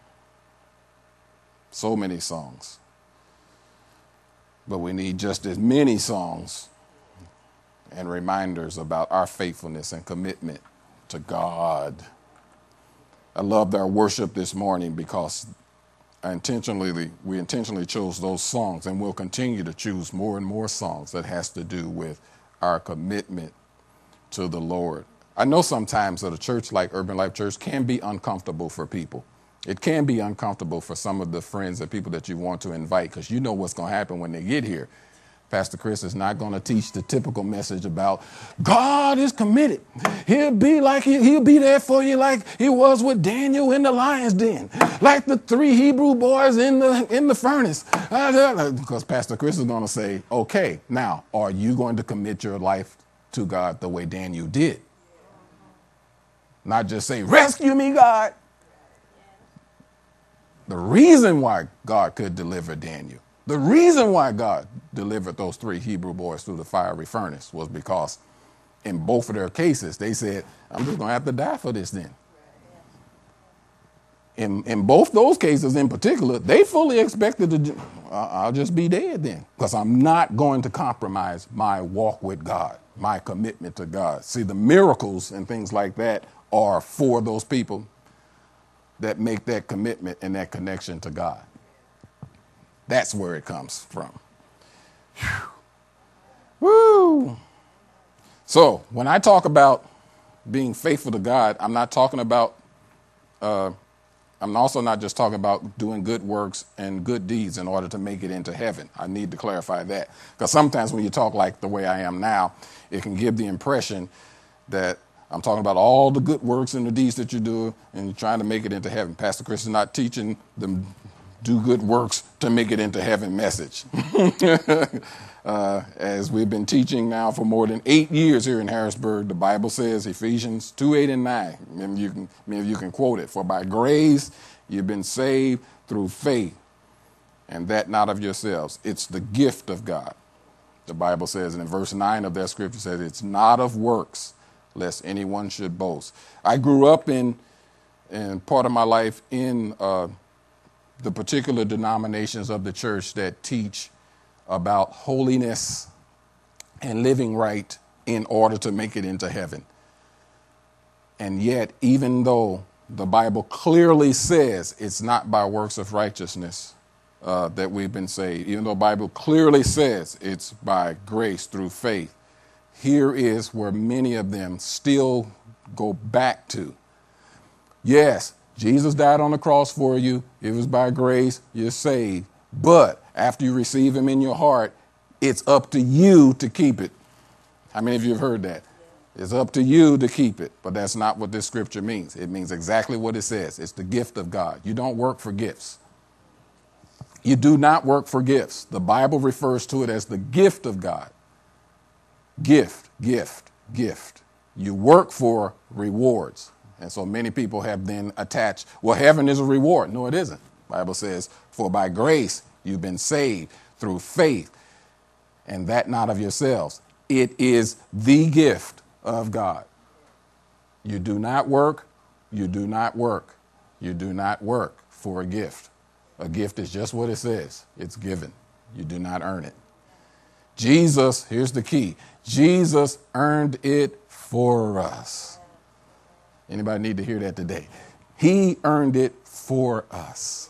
So many songs. But we need just as many songs and reminders about our faithfulness and commitment to God. I loved our worship this morning because I intentionally, we intentionally chose those songs, and we'll continue to choose more and more songs that has to do with our commitment to the Lord. I know sometimes that a church like Urban Life Church can be uncomfortable for people. It can be uncomfortable for some of the friends and people that you want to invite, because you know what's going to happen when they get here. Pastor Chris is not going to teach the typical message about God is committed. He'll be like he, he'll be there for you like he was with Daniel in the lion's den, like the three Hebrew boys in the in the furnace. Because Pastor Chris is going to say, okay, now, are you going to commit your life to God the way Daniel did? Not just say, rescue me, God. The reason why God could deliver Daniel, the reason why God delivered those three Hebrew boys through the fiery furnace was because in both of their cases, they said, I'm just going to have to die for this then. In, in both those cases in particular, they fully expected to, uh, I'll just be dead then, because I'm not going to compromise my walk with God, my commitment to God. See, the miracles and things like that are for those people that make that commitment and that connection to God. That's where it comes from. Whew. Woo! So when I talk about being faithful to God, I'm not talking about, uh, I'm also not just talking about doing good works and good deeds in order to make it into heaven. I need to clarify that. Because sometimes when you talk like the way I am now, it can give the impression that I'm talking about all the good works and the deeds that you do and you're trying to make it into heaven. Pastor Chris is not teaching them do good works to make it into heaven message. uh, as we've been teaching now for more than eight years here in Harrisburg, the Bible says, Ephesians two, eight, and nine. Maybe you can, maybe you can quote it. For by grace you've been saved through faith, and that not of yourselves. It's the gift of God. The Bible says, and in verse nine of that scripture says, it's not of works, lest anyone should boast. I grew up in, in part of my life in uh, the particular denominations of the church that teach about holiness and living right in order to make it into heaven. And yet, even though the Bible clearly says it's not by works of righteousness uh, that we've been saved, even though the Bible clearly says it's by grace through faith, here is where many of them still go back to. Yes, Jesus died on the cross for you. It was by grace. You're saved. But after you receive him in your heart, it's up to you to keep it. How many of you have heard that? It's up to you to keep it. But that's not what this scripture means. It means exactly what it says. It's the gift of God. You don't work for gifts. You do not work for gifts. The Bible refers to it as the gift of God. Gift, gift, gift. You work for rewards. And so many people have then attached, well, heaven is a reward. No, it isn't. The Bible says, for by grace you've been saved through faith, and that not of yourselves. It is the gift of God. You do not work, you do not work, you do not work for a gift. A gift is just what it says. It's given. You do not earn it. Jesus, here's the key. Jesus earned it for us. Anybody need to hear that today? He earned it for us.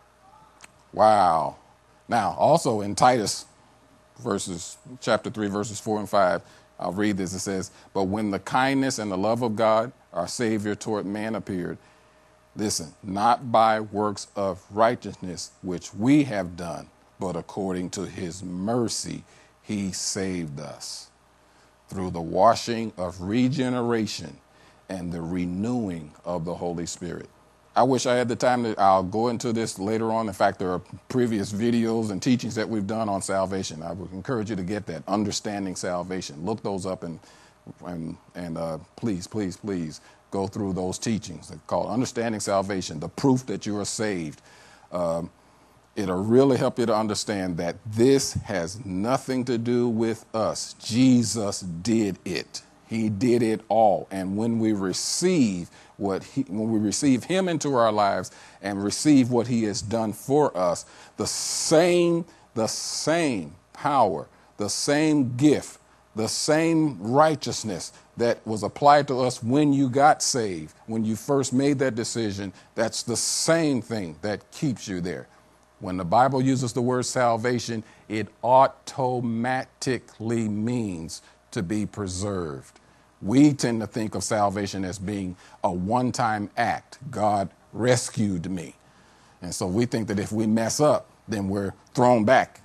Wow. Now, also in Titus verses, chapter three, verses four and five, I'll read this. It says, but when the kindness and the love of God, our Savior toward man appeared, listen, not by works of righteousness, which we have done, but according to his mercy, he saved us through the washing of regeneration and the renewing of the Holy Spirit. I wish I had the time to, I'll go into this later on. In fact, there are previous videos and teachings that we've done on salvation. I would encourage you to get that, Understanding Salvation. Look those up and, and, and uh, please, please, please go through those teachings. They're called Understanding Salvation, the proof that you are saved. Um, it'll really help you to understand that this has nothing to do with us. Jesus did it. He did it all. And when we receive what he, when we receive him into our lives and receive what he has done for us, the same, the same power, the same gift, the same righteousness that was applied to us when you got saved, when you first made that decision, that's the same thing that keeps you there. When the Bible uses the word salvation, it automatically means to be preserved. We tend to think of salvation as being a one-time act. God rescued me. And so we think that if we mess up, then we're thrown back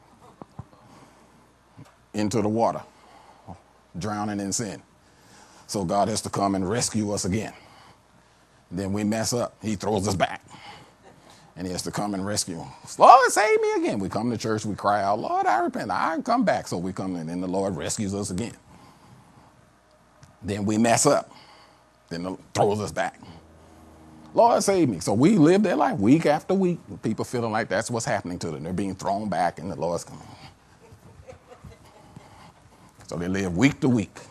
into the water, drowning in sin. So God has to come and rescue us again. Then we mess up. He throws us back. And he has to come and rescue us. Lord, save me again. We come to church, we cry out, Lord, I repent. I come back. So we come in, and the Lord rescues us again. Then we mess up. Then he throws us back. Lord, save me. So we live their life week after week. People feeling like that's what's happening to them. They're being thrown back, and the Lord's coming. So they live week to week.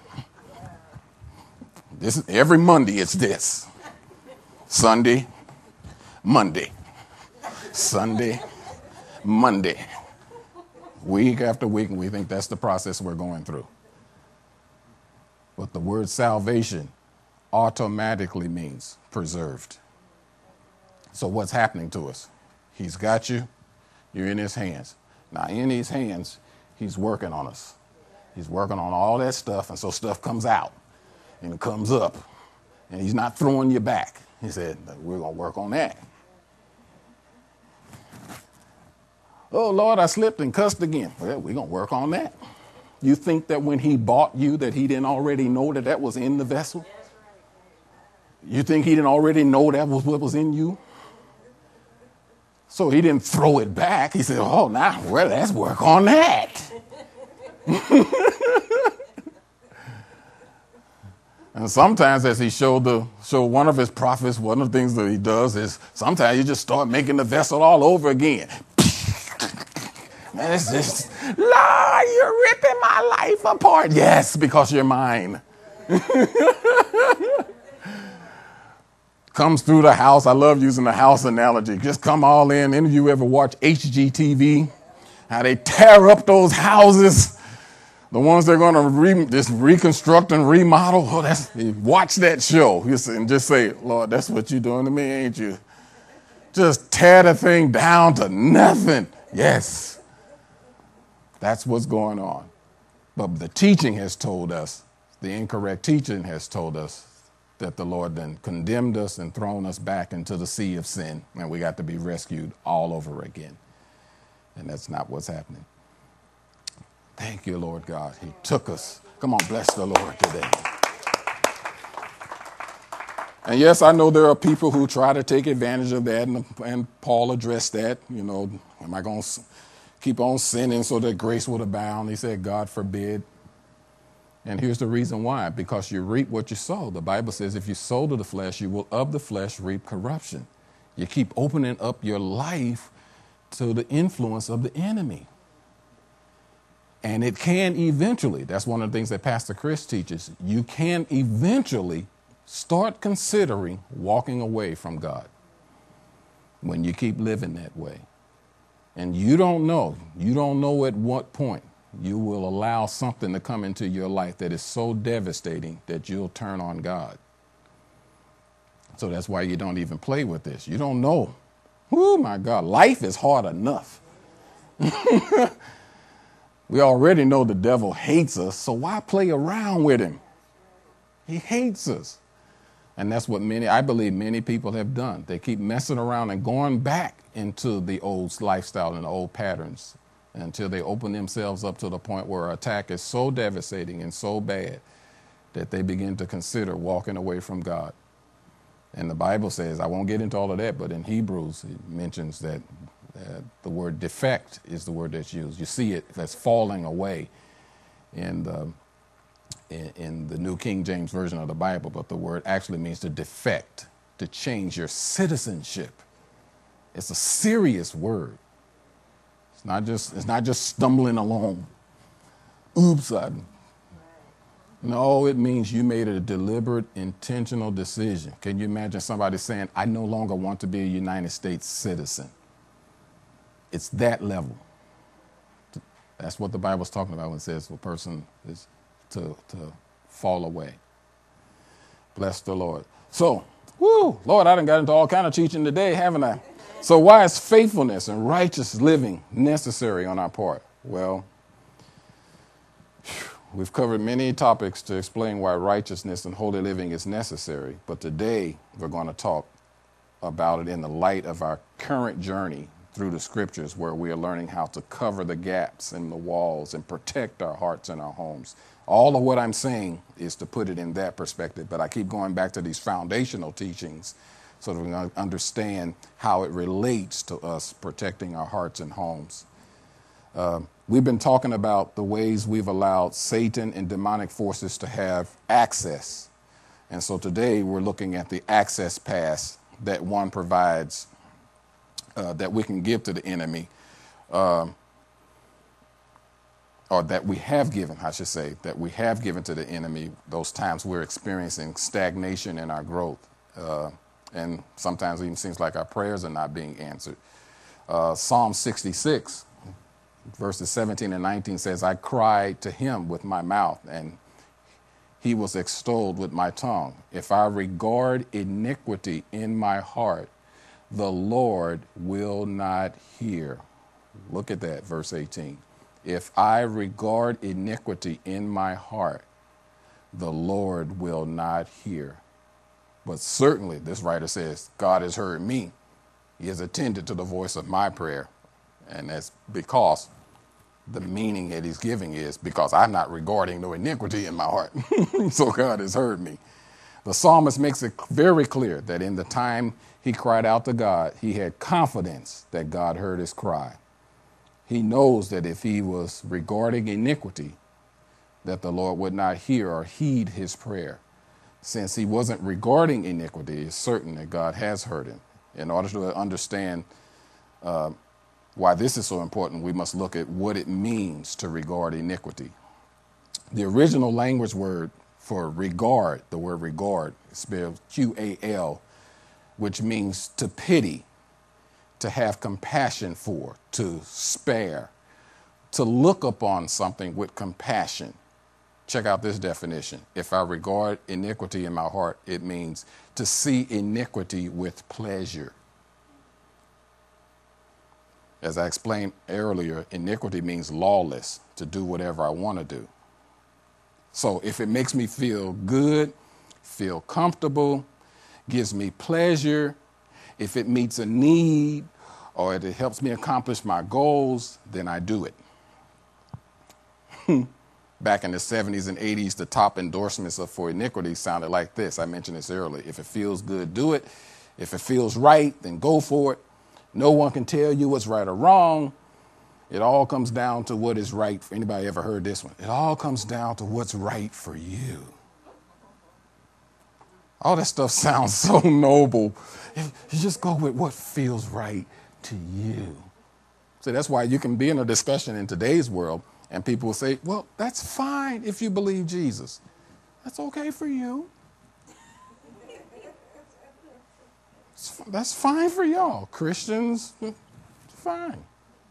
This is every Monday. It's this. Sunday, Monday. Sunday, Monday. Week after week, and we think that's the process we're going through. But the word salvation automatically means preserved. So what's happening to us? He's got you. You're in his hands. Now, in his hands, he's working on us. He's working on all that stuff, and so stuff comes out, and it comes up, and he's not throwing you back. He said, we're going to work on that. Oh, Lord, I slipped and cussed again. Well, we're going to work on that. You think that when he bought you that he didn't already know that that was in the vessel? You think he didn't already know that was what was in you? So he didn't throw it back. He said, oh, now, well, let's work on that. And sometimes as he showed the show one of his prophets, one of the things that he does is sometimes you just start making the vessel all over again. Man, it's just, Lord, you're ripping my life apart. Yes, because you're mine. Comes through the house. I love using the house analogy. Just come all in. Any of you ever watch H G T V? How they tear up those houses? The ones they're going to re- just reconstruct and remodel. Oh, that's, watch that show and just say, Lord, that's what you're doing to me, ain't you? Just tear the thing down to nothing. Yes. That's what's going on. But the teaching has told us, the incorrect teaching has told us that the Lord then condemned us and thrown us back into the sea of sin, and we got to be rescued all over again. And that's not what's happening. Thank you, Lord God. He took us. Come on, bless the Lord today. And yes, I know there are people who try to take advantage of that, and, and Paul addressed that. You know, am I going to keep on sinning so that grace would abound? He said, God forbid. And here's the reason why. Because you reap what you sow. The Bible says if you sow to the flesh, you will of the flesh reap corruption. You keep opening up your life to the influence of the enemy. And it can eventually, that's one of the things that Pastor Chris teaches, you can eventually start considering walking away from God when you keep living that way. And you don't know, you don't know at what point you will allow something to come into your life that is so devastating that you'll turn on God. So that's why you don't even play with this. You don't know. Oh my God, life is hard enough. We already know the devil hates us, so why play around with him? He hates us. And that's what many, I believe many people have done. They keep messing around and going back into the old lifestyle and the old patterns until they open themselves up to the point where attack is so devastating and so bad that they begin to consider walking away from God. And the Bible says, I won't get into all of that, but in Hebrews, it mentions that uh, the word defect is the word that's used. You see it as falling away in the, in, in the New King James Version of the Bible, but the word actually means to defect, to change your citizenship. It's a serious word. It's not just, it's not just stumbling along. Oops, I... No, it means you made a deliberate, intentional decision. Can you imagine somebody saying, I no longer want to be a United States citizen? It's that level. That's what the Bible's talking about when it says a person is to, to fall away. Bless the Lord. So, whoo, Lord, I done got into all kind of teaching today, haven't I? So why is faithfulness and righteous living necessary on our part? Well, we've covered many topics to explain why righteousness and holy living is necessary, but today we're going to talk about it in the light of our current journey through the scriptures, where we are learning how to cover the gaps in the walls and protect our hearts and our homes. All of what I'm saying is to put it in that perspective, but I keep going back to these foundational teachings so that we can understand how it relates to us protecting our hearts and homes. Uh, we've been talking about the ways we've allowed Satan and demonic forces to have access. And so today we're looking at the access pass that one provides, uh, that we can give to the enemy, um, or that we have given, I should say, that we have given to the enemy those times we're experiencing stagnation in our growth. Uh, and sometimes it even seems like our prayers are not being answered. Uh, Psalm sixty-six. Verses seventeen and nineteen says, I cried to him with my mouth, and he was extolled with my tongue. If I regard iniquity in my heart, the Lord will not hear. Look at that, verse eighteen. If I regard iniquity in my heart, the Lord will not hear. But certainly, this writer says, God has heard me. He has attended to the voice of my prayer. And that's because the meaning that he's giving is because I'm not regarding no iniquity in my heart. So God has heard me. The psalmist makes it very clear that in the time he cried out to God, he had confidence that God heard his cry. He knows that if he was regarding iniquity, that the Lord would not hear or heed his prayer. Since he wasn't regarding iniquity, it's certain that God has heard him. In order to understand uh, why this is so important, we must look at what it means to regard iniquity. The original language word for regard, the word regard, is spelled Q A L, which means to pity, to have compassion for, to spare, to look upon something with compassion. Check out this definition. If I regard iniquity in my heart, it means to see iniquity with pleasure. As I explained earlier, iniquity means lawless, to do whatever I want to do. So if it makes me feel good, feel comfortable, gives me pleasure, if it meets a need or it helps me accomplish my goals, then I do it. Back in the seventies and eighties, the top endorsements of for iniquity sounded like this. I mentioned this earlier. If it feels good, do it. If it feels right, then go for it. No one can tell you what's right or wrong. It all comes down to what is right. For anybody ever heard this one? It all comes down to what's right for you. All that stuff sounds so noble. You just go with what feels right to you. So that's why you can be in a discussion in today's world and people will say, well, that's fine if you believe Jesus. That's okay for you. That's fine for y'all. Christians, fine.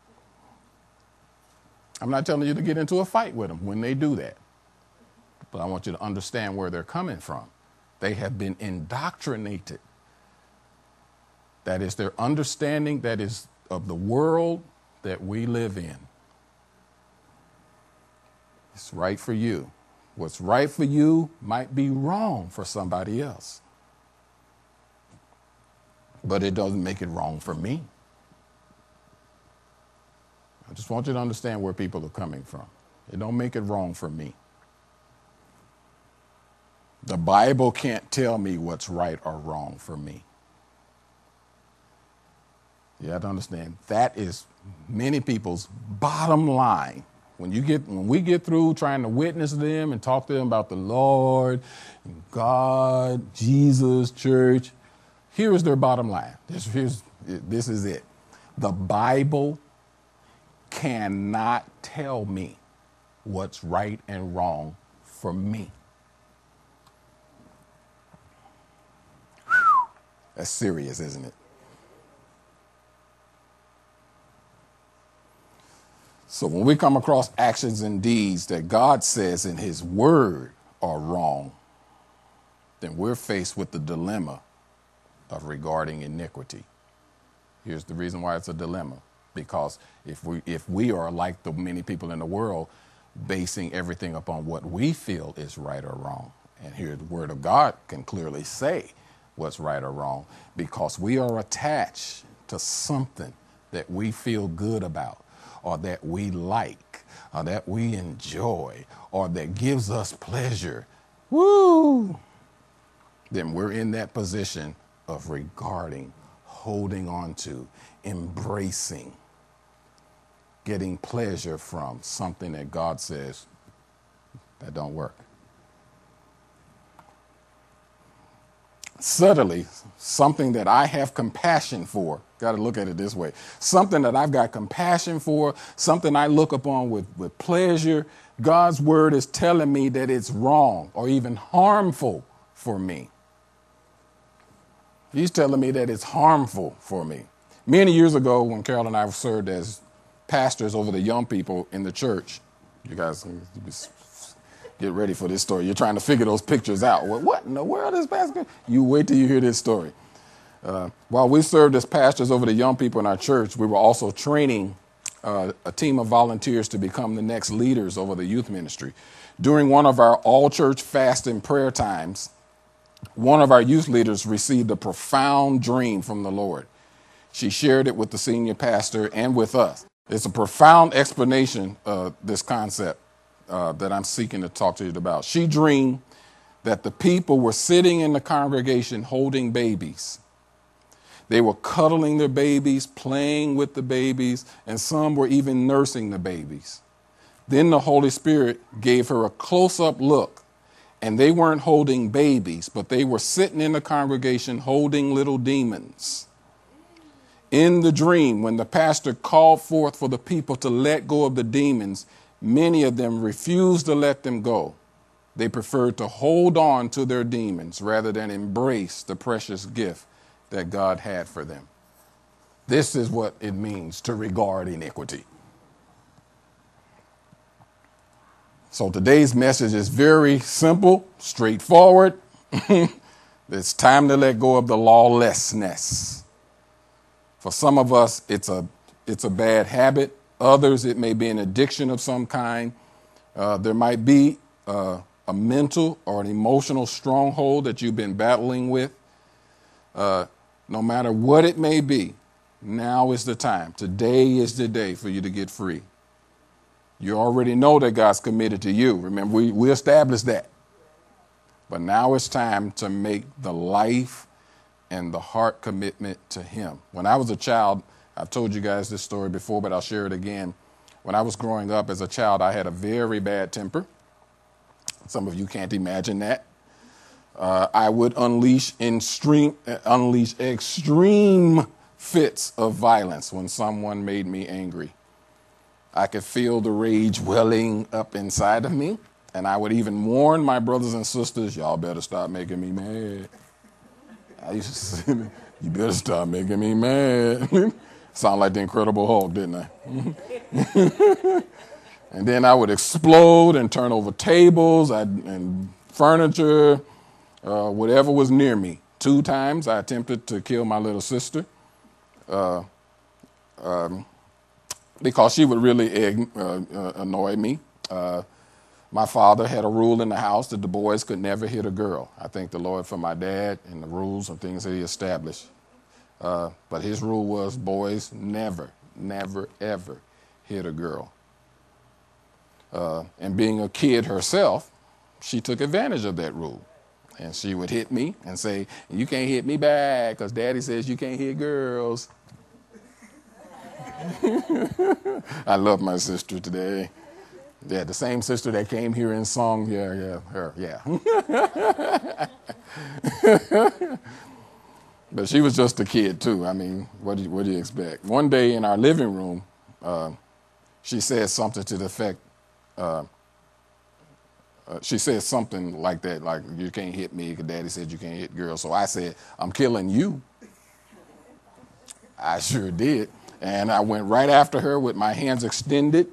I'm not telling you to get into a fight with them when they do that. But I want you to understand where they're coming from. They have been indoctrinated. That is their understanding that is of the world that we live in. It's right for you. What's right for you might be wrong for somebody else. But it doesn't make it wrong for me. I just want you to understand where people are coming from. It don't make it wrong for me. The Bible can't tell me what's right or wrong for me. You have to understand that is many people's bottom line. When you get when we get through trying to witness to them and talk to them about the Lord, God, Jesus, church, here is their bottom line. This, here's, this is it. The Bible cannot tell me what's right and wrong for me. Whew. That's serious, isn't it? So when we come across actions and deeds that God says in his word are wrong, then we're faced with the dilemma of regarding iniquity. Here's the reason why it's a dilemma. Because if we if we are like the many people in the world, basing everything upon what we feel is right or wrong, and here the word of God can clearly say what's right or wrong, because we are attached to something that we feel good about, or that we like, or that we enjoy, or that gives us pleasure, woo, then we're in that position of regarding, holding on to, embracing, getting pleasure from something that God says that don't work. Subtly, something that I have compassion for, got to look at it this way, something that I've got compassion for, something I look upon with, with pleasure, God's word is telling me that it's wrong or even harmful for me. He's telling me that it's harmful for me. Many years ago, when Carol and I served as pastors over the young people in the church, you guys get ready for this story. You're trying to figure those pictures out. Well, what in the world is pastor? You wait till you hear this story. Uh, while we served as pastors over the young people in our church, we were also training uh, a team of volunteers to become the next leaders over the youth ministry. During one of our all-church fast and prayer times, one of our youth leaders received a profound dream from the Lord. She shared it with the senior pastor and with us. It's a profound explanation of this concept uh, that I'm seeking to talk to you about. She dreamed that the people were sitting in the congregation holding babies. They were cuddling their babies, playing with the babies, and some were even nursing the babies. Then the Holy Spirit gave her a close-up look, and they weren't holding babies, but they were sitting in the congregation holding little demons. In the dream, when the pastor called forth for the people to let go of the demons, many of them refused to let them go. They preferred to hold on to their demons rather than embrace the precious gift that God had for them. This is what it means to regard iniquity. So today's message is very simple, straightforward. It's time to let go of the lawlessness. For some of us, it's a it's a bad habit. Others, it may be an addiction of some kind. Uh, there might be uh, a mental or an emotional stronghold that you've been battling with. Uh, no matter what it may be, now is the time. Today is the day for you to get free. You already know that God's committed to you. Remember, we, we established that. But now it's time to make the life and the heart commitment to him. When I was a child, I've told you guys this story before, but I'll share it again. When I was growing up as a child, I had a very bad temper. Some of you can't imagine that. Uh, I would unleash extreme, unleash extreme fits of violence when someone made me angry. I could feel the rage welling up inside of me, and I would even warn my brothers and sisters, y'all better stop making me mad. I used to say, you better stop making me mad. Sound like the Incredible Hulk, didn't I? And then I would explode and turn over tables I'd, and furniture, uh, whatever was near me. Two times I attempted to kill my little sister uh, um, because she would really uh, uh, annoy me. Uh, my father had a rule in the house that the boys could never hit a girl. I thank the Lord for my dad and the rules and things that he established. Uh, but his rule was boys never, never, ever hit a girl. Uh, and being a kid herself, she took advantage of that rule. And she would hit me and say, you can't hit me back because Daddy says you can't hit girls. I love my sister today. Yeah, the same sister that came here and sung. Yeah, yeah, her, yeah. But she was just a kid, too. I mean, what do you, what do you expect? One day in our living room, uh, she said something to the effect, uh, uh, she said something like that, like, you can't hit me because Daddy said you can't hit girls. So I said, I'm killing you. I sure did. And I went right after her with my hands extended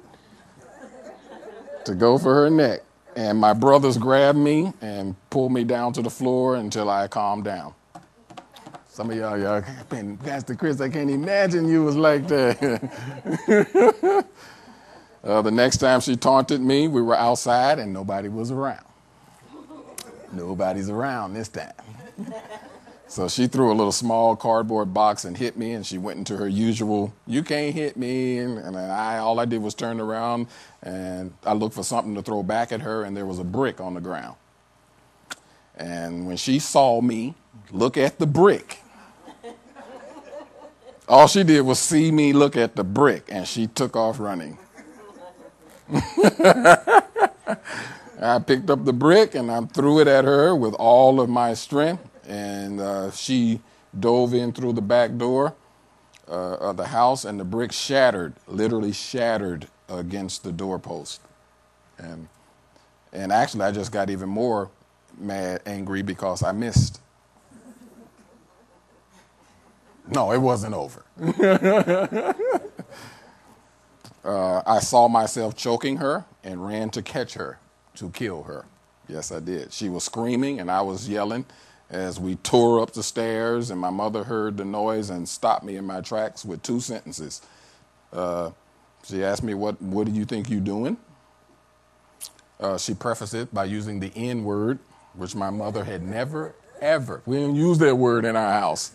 to go for her neck. And my brothers grabbed me and pulled me down to the floor until I calmed down. Some of y'all, y'all, Pastor Chris, I can't imagine you was like that. uh, the next time she taunted me, we were outside and nobody was around. Nobody's around this time. So she threw a little small cardboard box and hit me, and she went into her usual, you can't hit me. And, and I, all I did was turn around, and I looked for something to throw back at her, and there was a brick on the ground. And when she saw me look at the brick, all she did was see me look at the brick, and she took off running. I picked up the brick, and I threw it at her with all of my strength. And uh, she dove in through the back door uh, of the house, and the brick shattered, literally shattered against the doorpost. And and actually, I just got even more mad, angry because I missed. No, it wasn't over. uh, I saw myself choking her and ran to catch her, to kill her. Yes, I did. She was screaming, and I was yelling as we tore up the stairs, and my mother heard the noise and stopped me in my tracks with two sentences. Uh, she asked me, what, what do you think you're doing? Uh, she prefaced it by using the N word, which my mother had never, ever, we didn't use that word in our house.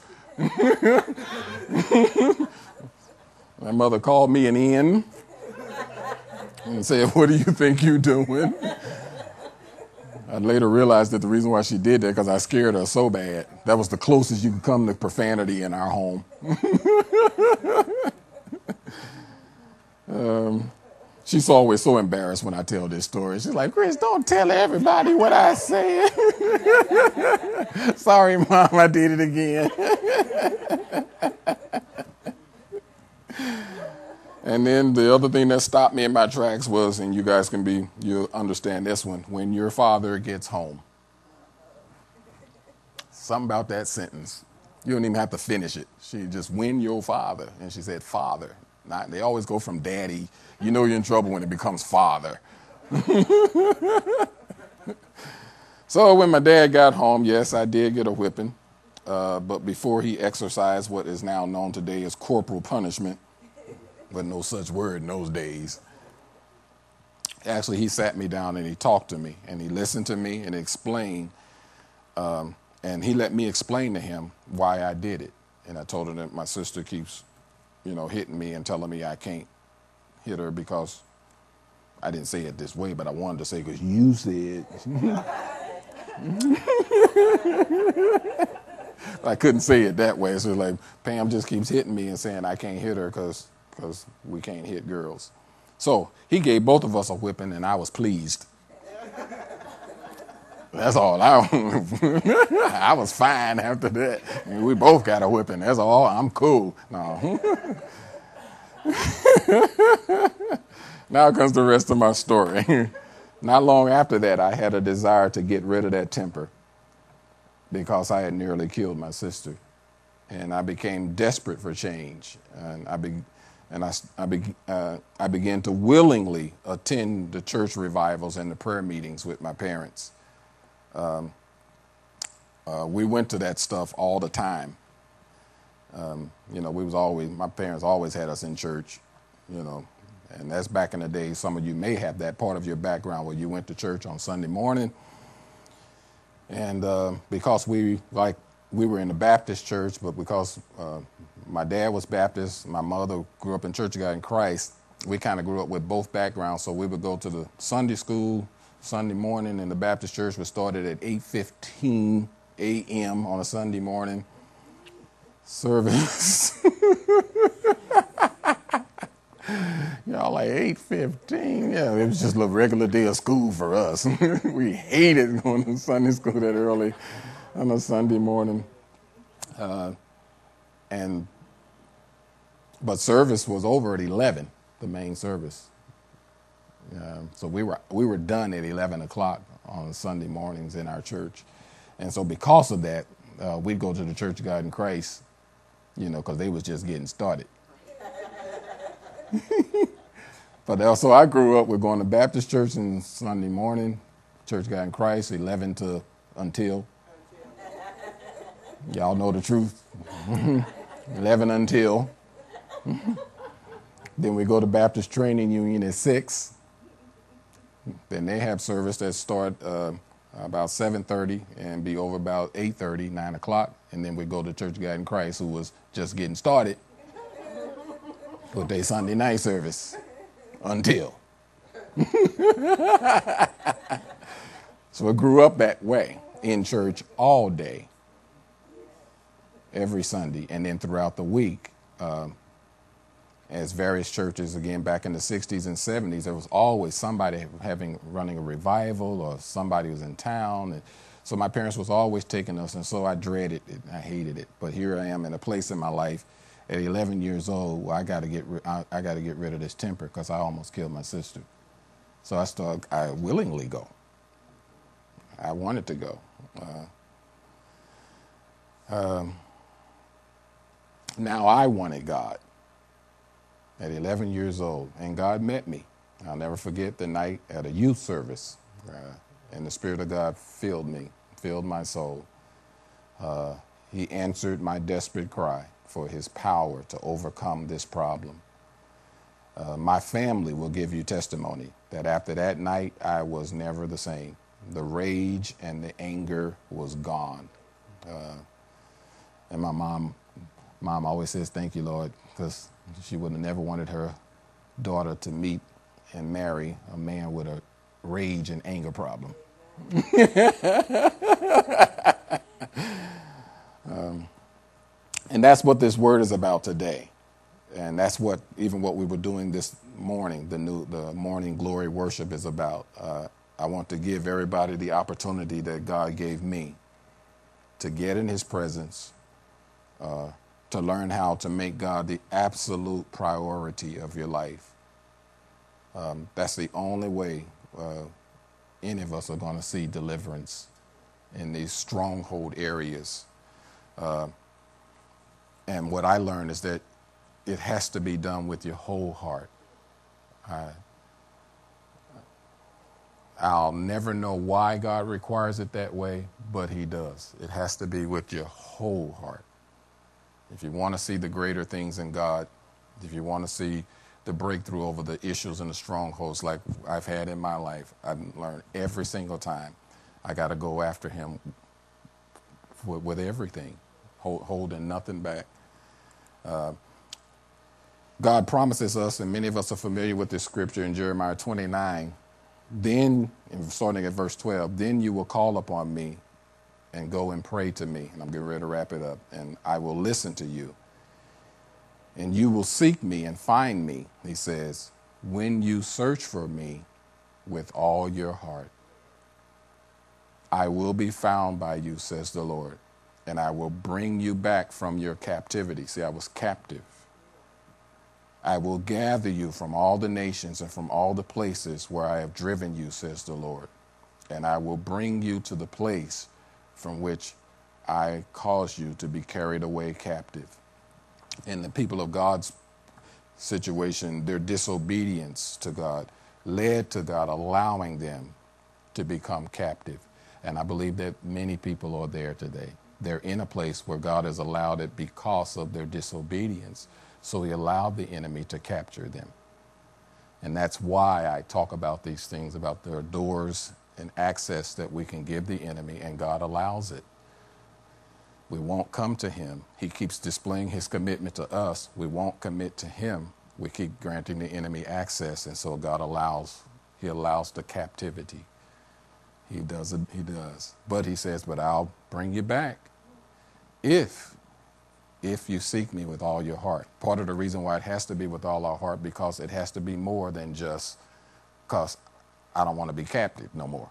My mother called me an N and said, what do you think you're doing? I later realized that the reason why she did that because I scared her so bad. That was the closest you could come to profanity in our home. um, she's always so embarrassed when I tell this story. She's like, Chris, don't tell everybody what I said. Sorry, Mom, I did it again. And then the other thing that stopped me in my tracks was, and you guys can be, you'll understand this one, when your father gets home. Something about that sentence. You don't even have to finish it. She just, when your father. And she said, father. Not, they always go from daddy. You know you're in trouble when it becomes father. So when my dad got home, yes, I did get a whipping. Uh, but before he exercised what is now known today as corporal punishment, but no such word in those days. Actually, he sat me down and he talked to me and he listened to me and explained. Um, and he let me explain to him why I did it. And I told him that my sister keeps, you know, hitting me and telling me I can't hit her because I didn't say it this way, but I wanted to say because you said. I couldn't say it that way. So like Pam just keeps hitting me and saying I can't hit her because because we can't hit girls. So he gave both of us a whipping, and I was pleased. That's all. I, I was fine after that. I mean, we both got a whipping. That's all. I'm cool. No. Now comes the rest of my story. Not long after that, I had a desire to get rid of that temper because I had nearly killed my sister. And I became desperate for change. And I be, and I, I, be, uh, I began to willingly attend the church revivals and the prayer meetings with my parents. Um, uh, we went to that stuff all the time. Um, you know, we was always, my parents always had us in church, you know, and that's back in the day. Some of you may have that part of your background where you went to church on Sunday morning. And uh, because we, like, we were in the Baptist church, but because uh, my dad was Baptist, my mother grew up in Church of God in Christ, we kind of grew up with both backgrounds. So we would go to the Sunday school Sunday morning in the Baptist church was started at eight fifteen a m on a Sunday morning service. Y'all like eight fifteen? Yeah, it was just a regular day of school for us. We hated going to Sunday school that early on a Sunday morning. Uh, and but service was over at eleven, the main service. Uh, so we were we were done at eleven o'clock on Sunday mornings in our church. And so because of that, uh, we'd go to the Church of God in Christ, you know, because they was just getting started. But also I grew up with going to Baptist church on Sunday morning, Church of God in Christ, eleven to until. Y'all know the truth. eleven until. Then we go to Baptist Training Union at six. Then they have service that start uh, about seven thirty and be over about eight thirty, nine o'clock. And then we go to Church of God in Christ, who was just getting started with their Sunday night service until. So I grew up that way, in church all day, every Sunday, and then throughout the week. Uh, as various churches, again, back in the sixties and seventies, there was always somebody having running a revival, or somebody was in town. And so my parents was always taking us, and so I dreaded it. I hated it. But here I am in a place in my life at eleven years old where I got to get I, I got to get rid of this temper, because I almost killed my sister. So I started. I willingly go. I wanted to go. Uh, um, now I wanted God. At eleven years old, and God met me. I'll never forget the night at a youth service, uh, and the Spirit of God filled me, filled my soul. Uh, he answered my desperate cry for his power to overcome this problem. Uh, my family will give you testimony that after that night, I was never the same. The rage and the anger was gone. Uh, and my mom, mom always says, "Thank you, Lord," because she would have never wanted her daughter to meet and marry a man with a rage and anger problem. um, and that's what this word is about today. And that's what, even what we were doing this morning, the new, the morning glory worship is about. Uh, I want to give everybody the opportunity that God gave me to get in his presence, uh, to learn how to make God the absolute priority of your life. Um, that's the only way uh, any of us are going to see deliverance in these stronghold areas. Uh, and what I learned is that it has to be done with your whole heart. I, I'll never know why God requires it that way, but he does. It has to be with your whole heart. If you want to see the greater things in God, if you want to see the breakthrough over the issues and the strongholds like I've had in my life, I've learned every single time I got to go after him with, with everything, hold, holding nothing back. Uh, God promises us, and many of us are familiar with this scripture in Jeremiah twenty-nine, then, starting at verse twelve, then you will call upon me and go and pray to me. And I'm getting ready to wrap it up. And I will listen to you. And you will seek me and find me, he says, when you search for me with all your heart. I will be found by you, says the Lord, and I will bring you back from your captivity. See, I was captive. I will gather you from all the nations and from all the places where I have driven you, says the Lord, and I will bring you to the place from which I caused you to be carried away captive. And the people of God's situation, their disobedience to God led to God allowing them to become captive. And I believe that many people are there today. They're in a place where God has allowed it because of their disobedience. So he allowed the enemy to capture them. And that's why I talk about these things, about there are doors and access that we can give the enemy, and God allows it. We won't come to him. He keeps displaying his commitment to us. We won't commit to him. We keep granting the enemy access, and so God allows, he allows the captivity. He does it. He does. But he says, but I'll bring you back if, if you seek me with all your heart. Part of the reason why it has to be with all our heart, because it has to be more than just because I don't want to be captive no more.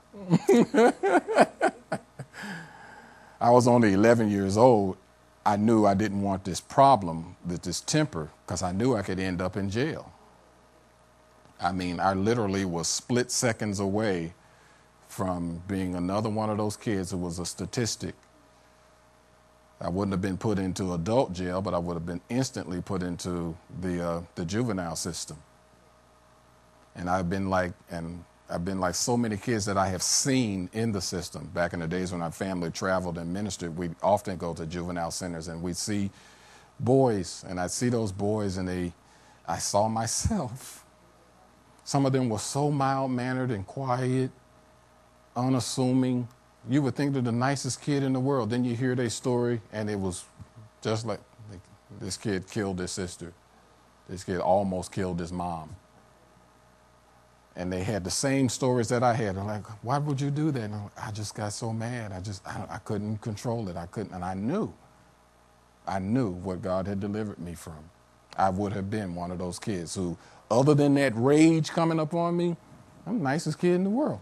I was only eleven years old. I knew I didn't want this problem, this temper, because I knew I could end up in jail. I mean, I literally was split seconds away from being another one of those kids who was a statistic. I wouldn't have been put into adult jail, but I would have been instantly put into the uh, the juvenile system. And I've been like, and I've been like so many kids that I have seen in the system. Back in the days when our family traveled and ministered, we often go to juvenile centers and we'd see boys, and I'd see those boys, and they, I saw myself. Some of them were so mild-mannered and quiet, unassuming. You would think they're the nicest kid in the world. Then you hear their story, and it was just like, like this kid killed his sister. This kid almost killed his mom. And they had the same stories that I had. They're like, why would you do that? And I'm like, I just got so mad. I just, I, I couldn't control it. I couldn't, and I knew, I knew what God had delivered me from. I would have been one of those kids who, other than that rage coming up on me, I'm the nicest kid in the world.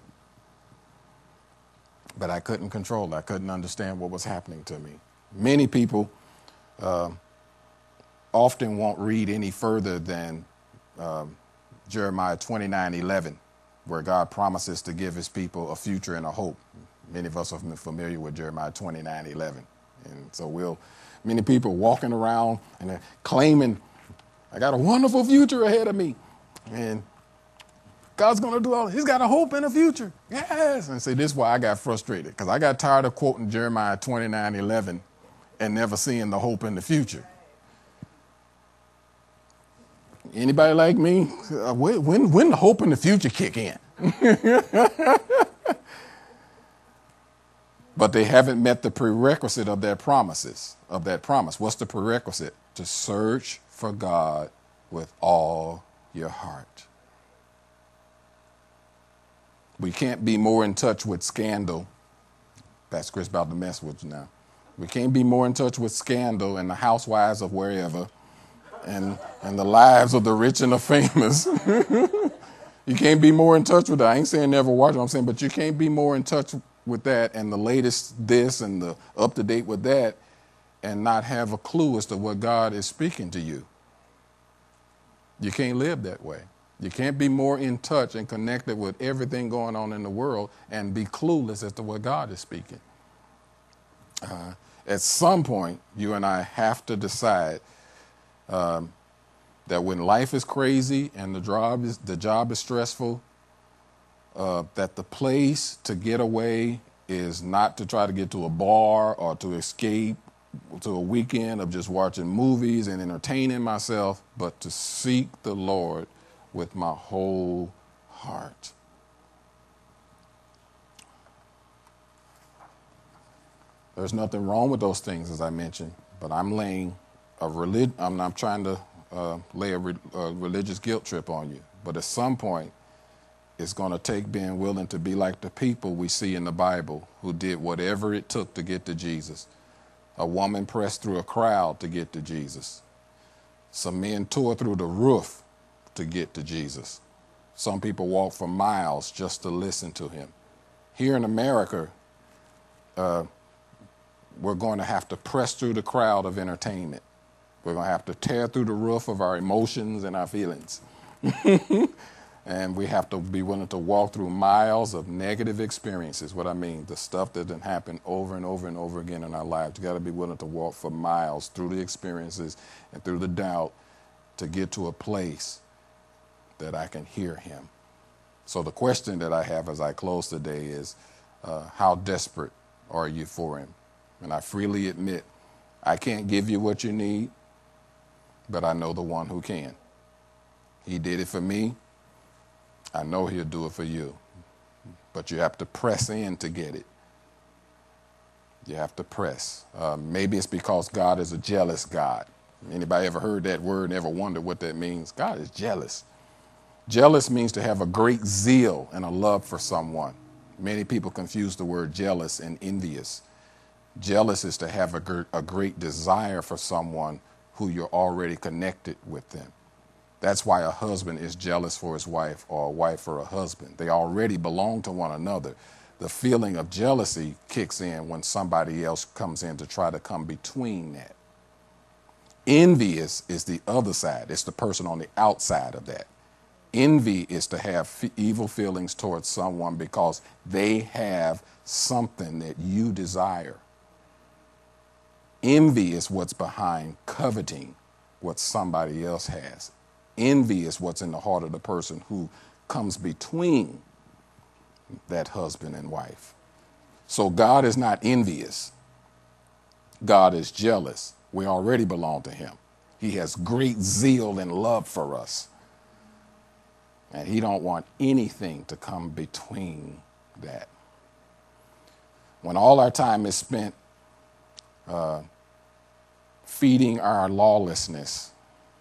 But I couldn't control it. I couldn't understand what was happening to me. Many people uh, often won't read any further than uh, Jeremiah twenty-nine eleven, where God promises to give his people a future and a hope. Many of us are familiar with Jeremiah twenty-nine eleven. And so we'll, many people walking around and they're claiming, I got a wonderful future ahead of me. And God's going to do all, he's got a hope and a future. Yes. And see, this is why I got frustrated, because I got tired of quoting Jeremiah twenty-nine eleven and never seeing the hope in the future. Anybody like me? Uh, when, when the hope in the future kick in? But they haven't met the prerequisite of their promises, of that promise. What's the prerequisite? To search for God with all your heart. We can't be more in touch with scandal. Pastor Chris about to mess with you now. We can't be more in touch with scandal and the housewives of wherever and, and the lives of the rich and the famous. You can't be more in touch with that. I ain't saying never watch it, I'm saying, but you can't be more in touch with that and the latest this and the up to date with that and not have a clue as to what God is speaking to you. You can't live that way. You can't be more in touch and connected with everything going on in the world and be clueless as to what God is speaking. Uh, at some point, you and I have to decide um, that when life is crazy and the job is, the job is stressful, uh, that the place to get away is not to try to get to a bar or to escape to a weekend of just watching movies and entertaining myself, but to seek the Lord with my whole heart. There's nothing wrong with those things, as I mentioned, but I'm laying a relig- I'm not trying to uh, lay a, re- a religious guilt trip on you, but at some point, it's going to take being willing to be like the people we see in the Bible who did whatever it took to get to Jesus. A woman pressed through a crowd to get to Jesus. Some men tore through the roof to get to Jesus. Some people walk for miles just to listen to him. Here in America, uh, we're going to have to press through the crowd of entertainment. We're going to have to tear through the roof of our emotions and our feelings. And we have to be willing to walk through miles of negative experiences. What I mean, the stuff that didn't happen over and over and over again in our lives. You got to be willing to walk for miles through the experiences and through the doubt to get to a place that I can hear him. So the question that I have as I close today is, uh, how desperate are you for him? And I freely admit, I can't give you what you need, but I know the one who can. He did it for me. I know he'll do it for you. But you have to press in to get it. You have to press. Uh, maybe it's because God is a jealous God. Anybody ever heard that word and ever wondered what that means? God is jealous. Jealous means to have a great zeal and a love for someone. Many people confuse the word jealous and envious. Jealous is to have a, gr- a great desire for someone who you're already connected with them. That's why a husband is jealous for his wife, or a wife for a husband. They already belong to one another. The feeling of jealousy kicks in when somebody else comes in to try to come between that. Envious is the other side. It's the person on the outside of that. Envy is to have f- evil feelings towards someone because they have something that you desire. Envy is what's behind coveting what somebody else has. Envy is what's in the heart of the person who comes between that husband and wife. So God is not envious. God is jealous. We already belong to him. He has great zeal and love for us. And he don't want anything to come between that. When all our time is spent uh, feeding our lawlessness,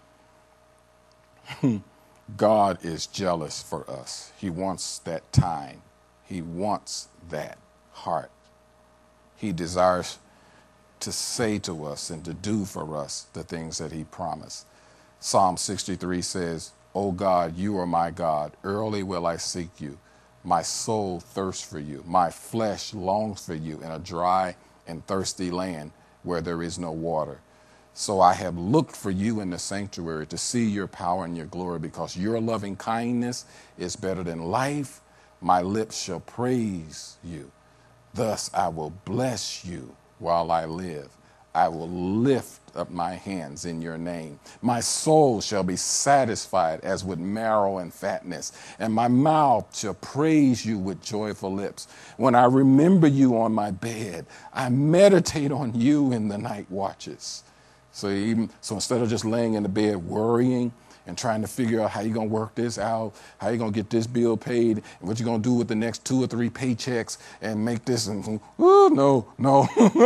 God is jealous for us. He wants that time. He wants that heart. He desires to say to us and to do for us the things that he promised. Psalm sixty-three says, "O God, you are my God. Early will I seek you. My soul thirsts for you. My flesh longs for you in a dry and thirsty land where there is no water. So I have looked for you in the sanctuary to see your power and your glory, because your loving kindness is better than life. My lips shall praise you. Thus I will bless you while I live. I will lift up my hands in your name. My soul shall be satisfied as with marrow and fatness, and my mouth shall praise you with joyful lips. When I remember you on my bed, I meditate on you in the night watches." So even so, instead of just laying in the bed worrying and trying to figure out how you're going to work this out, how you're going to get this bill paid, and what you're going to do with the next two or three paychecks and make this, and oh, no, no.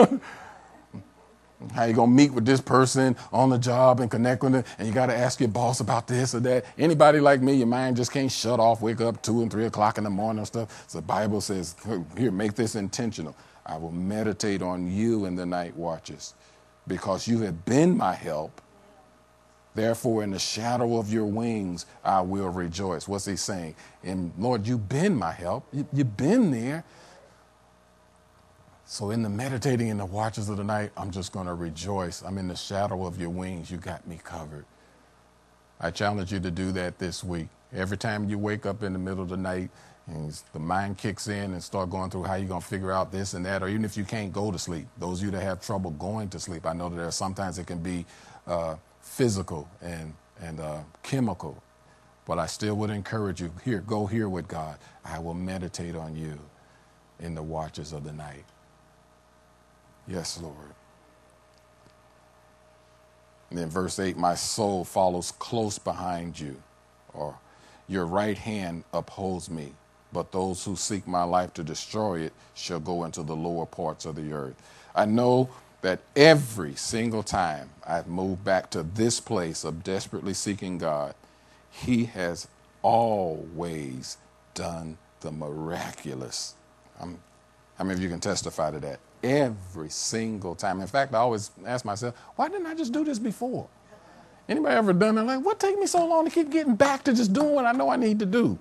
How you going to meet with this person on the job and connect with them, and you got to ask your boss about this or that. Anybody like me, your mind just can't shut off, wake up two and three o'clock in the morning and stuff. So the Bible says, here, make this intentional. I will meditate on you in the night watches, because you have been my help. Therefore, in the shadow of your wings, I will rejoice. What's he saying? And Lord, you've been my help. You, you've been there. So in the meditating in the watches of the night, I'm just going to rejoice. I'm in the shadow of your wings. You got me covered. I challenge you to do that this week. Every time you wake up in the middle of the night and the mind kicks in and start going through how you're going to figure out this and that, or even if you can't go to sleep, those of you that have trouble going to sleep, I know that there are sometimes it can be uh, physical and, and uh, chemical, but I still would encourage you, here, go here with God. I will meditate on you in the watches of the night. Yes, Lord. And then verse eight, my soul follows close behind you, or your right hand upholds me. But those who seek my life to destroy it shall go into the lower parts of the earth. I know that every single time I've moved back to this place of desperately seeking God, he has always done the miraculous. Um, how many of you can testify to that? Every single time. In fact, I always ask myself, why didn't I just do this before? Anybody ever done that? Like, what take me so long to keep getting back to just doing what I know I need to do?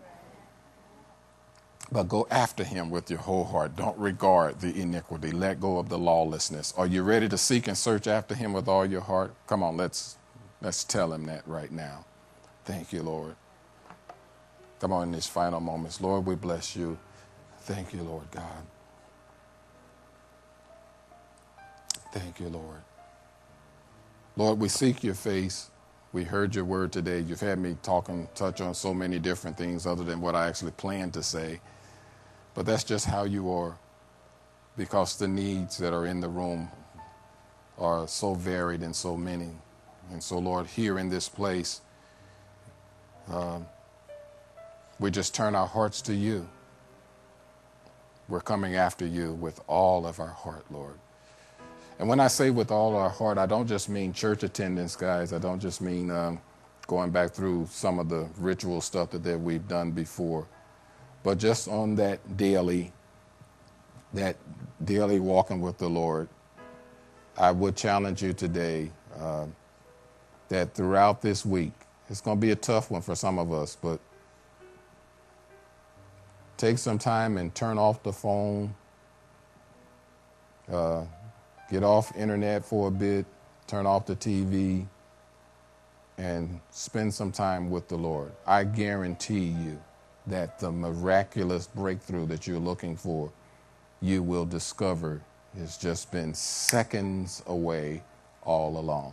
But go after him with your whole heart. Don't regard the iniquity. Let go of the lawlessness. Are you ready to seek and search after him with all your heart? Come on, let's let's tell him that right now. Thank you, Lord. Come on, in these final moments. Lord, we bless you. Thank you, Lord God. Thank you, Lord. Lord, we seek your face. We heard your word today. You've had me talking, touch on so many different things other than what I actually planned to say. But that's just how you are, because the needs that are in the room are so varied and so many. And so, Lord, here in this place, uh, we just turn our hearts to you. We're coming after you with all of our heart, Lord. And when I say with all our heart, I don't just mean church attendance, guys. I don't just mean um, going back through some of the ritual stuff that, that we've done before. But just on that daily, that daily walking with the Lord, I would challenge you today uh, that throughout this week, it's going to be a tough one for some of us, but take some time and turn off the phone, uh, get off internet for a bit, turn off the T V, and spend some time with the Lord. I guarantee you that the miraculous breakthrough that you're looking for, you will discover has just been seconds away all along.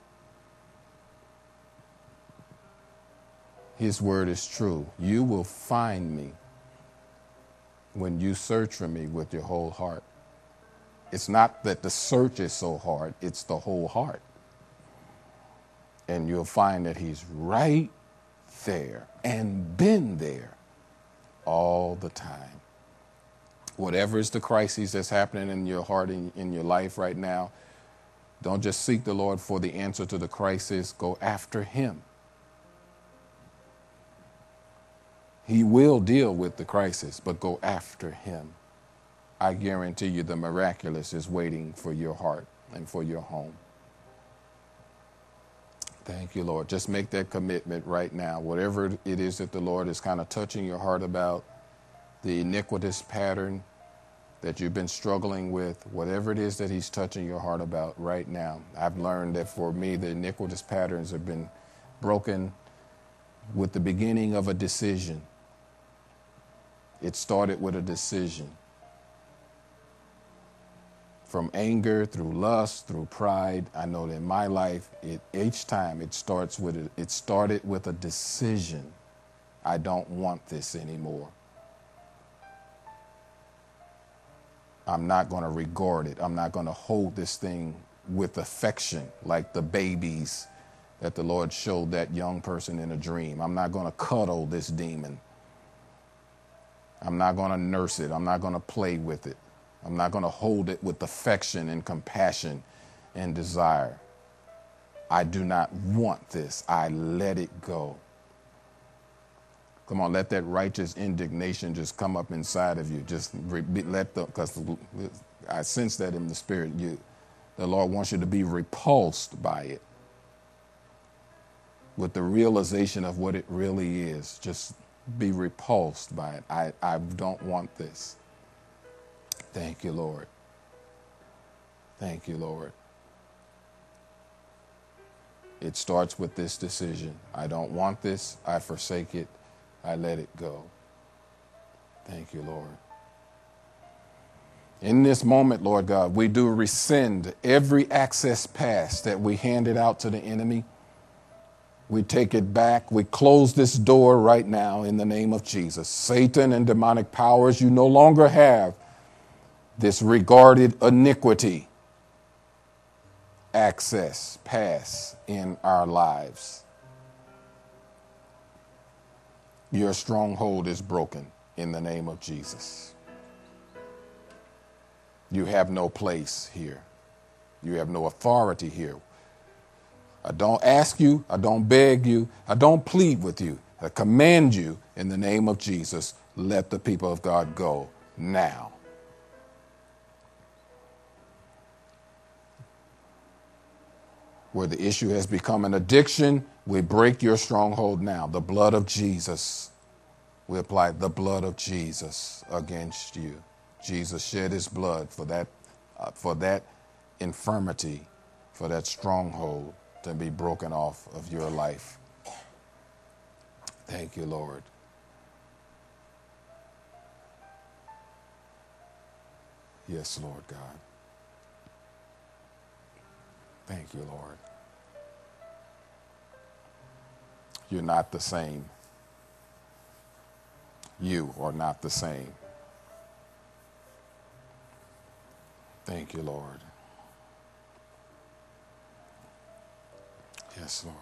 His word is true. You will find me when you search for me with your whole heart. It's not that the search is so hard, it's the whole heart. And you'll find that he's right there and been there all the time. Whatever is the crisis that's happening in your heart, in, in your life right now, don't just seek the Lord for the answer to the crisis. Go after him. He will deal with the crisis, but go after him. I guarantee you the miraculous is waiting for your heart and for your home. Thank you, Lord. Just make that commitment right now. Whatever it is that the Lord is kind of touching your heart about, the iniquitous pattern that you've been struggling with, whatever it is that he's touching your heart about right now. I've learned that for me, the iniquitous patterns have been broken with the beginning of a decision. It started with a decision. From anger, through lust, through pride, I know that in my life, it, each time it starts with a, it started with a decision. I don't want this anymore. I'm not going to regard it. I'm not going to hold this thing with affection like the babies that the Lord showed that young person in a dream. I'm not going to cuddle this demon. I'm not going to nurse it. I'm not going to play with it. I'm not going to hold it with affection and compassion and desire. I do not want this. I let it go. Come on, let that righteous indignation just come up inside of you. Just re- let the, because I sense that in the spirit. You, the Lord wants you to be repulsed by it with the realization of what it really is. Just be repulsed by it. I, I don't want this. Thank you, Lord. Thank you, Lord. It starts with this decision. I don't want this. I forsake it. I let it go. Thank you, Lord. In this moment, Lord God, we do rescind every access pass that we handed out to the enemy. We take it back. We close this door right now in the name of Jesus. Satan and demonic powers, you no longer have this regarded iniquity access pass in our lives. Your stronghold is broken in the name of Jesus. You have no place here. You have no authority here. I don't ask you, I don't beg you, I don't plead with you. I command you in the name of Jesus, let the people of God go now. Where the issue has become an addiction, we break your stronghold now. The blood of Jesus. We apply the blood of Jesus against you. Jesus shed his blood for that, uh, for that infirmity, for that stronghold to be broken off of your life. Thank you, Lord. Yes, Lord God. Thank you, Lord. You're not the same. You are not the same. Thank you, Lord. Yes, Lord.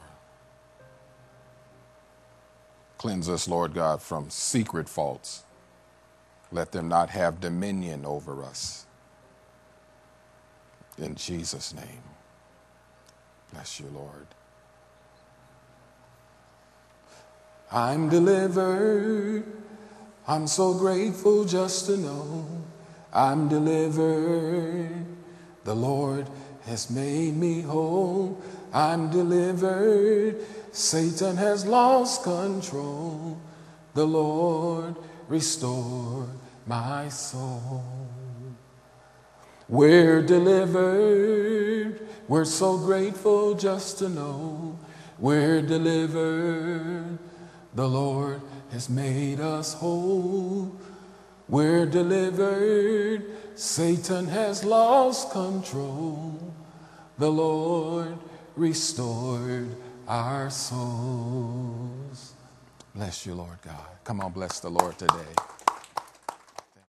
Cleanse us, Lord God, from secret faults. Let them not have dominion over us. In Jesus' name. Bless you, Lord. I'm delivered. I'm so grateful just to know I'm delivered. The Lord has made me whole. I'm delivered. Satan has lost control. The Lord restored my soul. We're delivered. We're so grateful just to know we're delivered. The Lord has made us whole. We're delivered. Satan has lost control. The Lord restored our souls. Bless you, Lord God. Come on, bless the Lord today.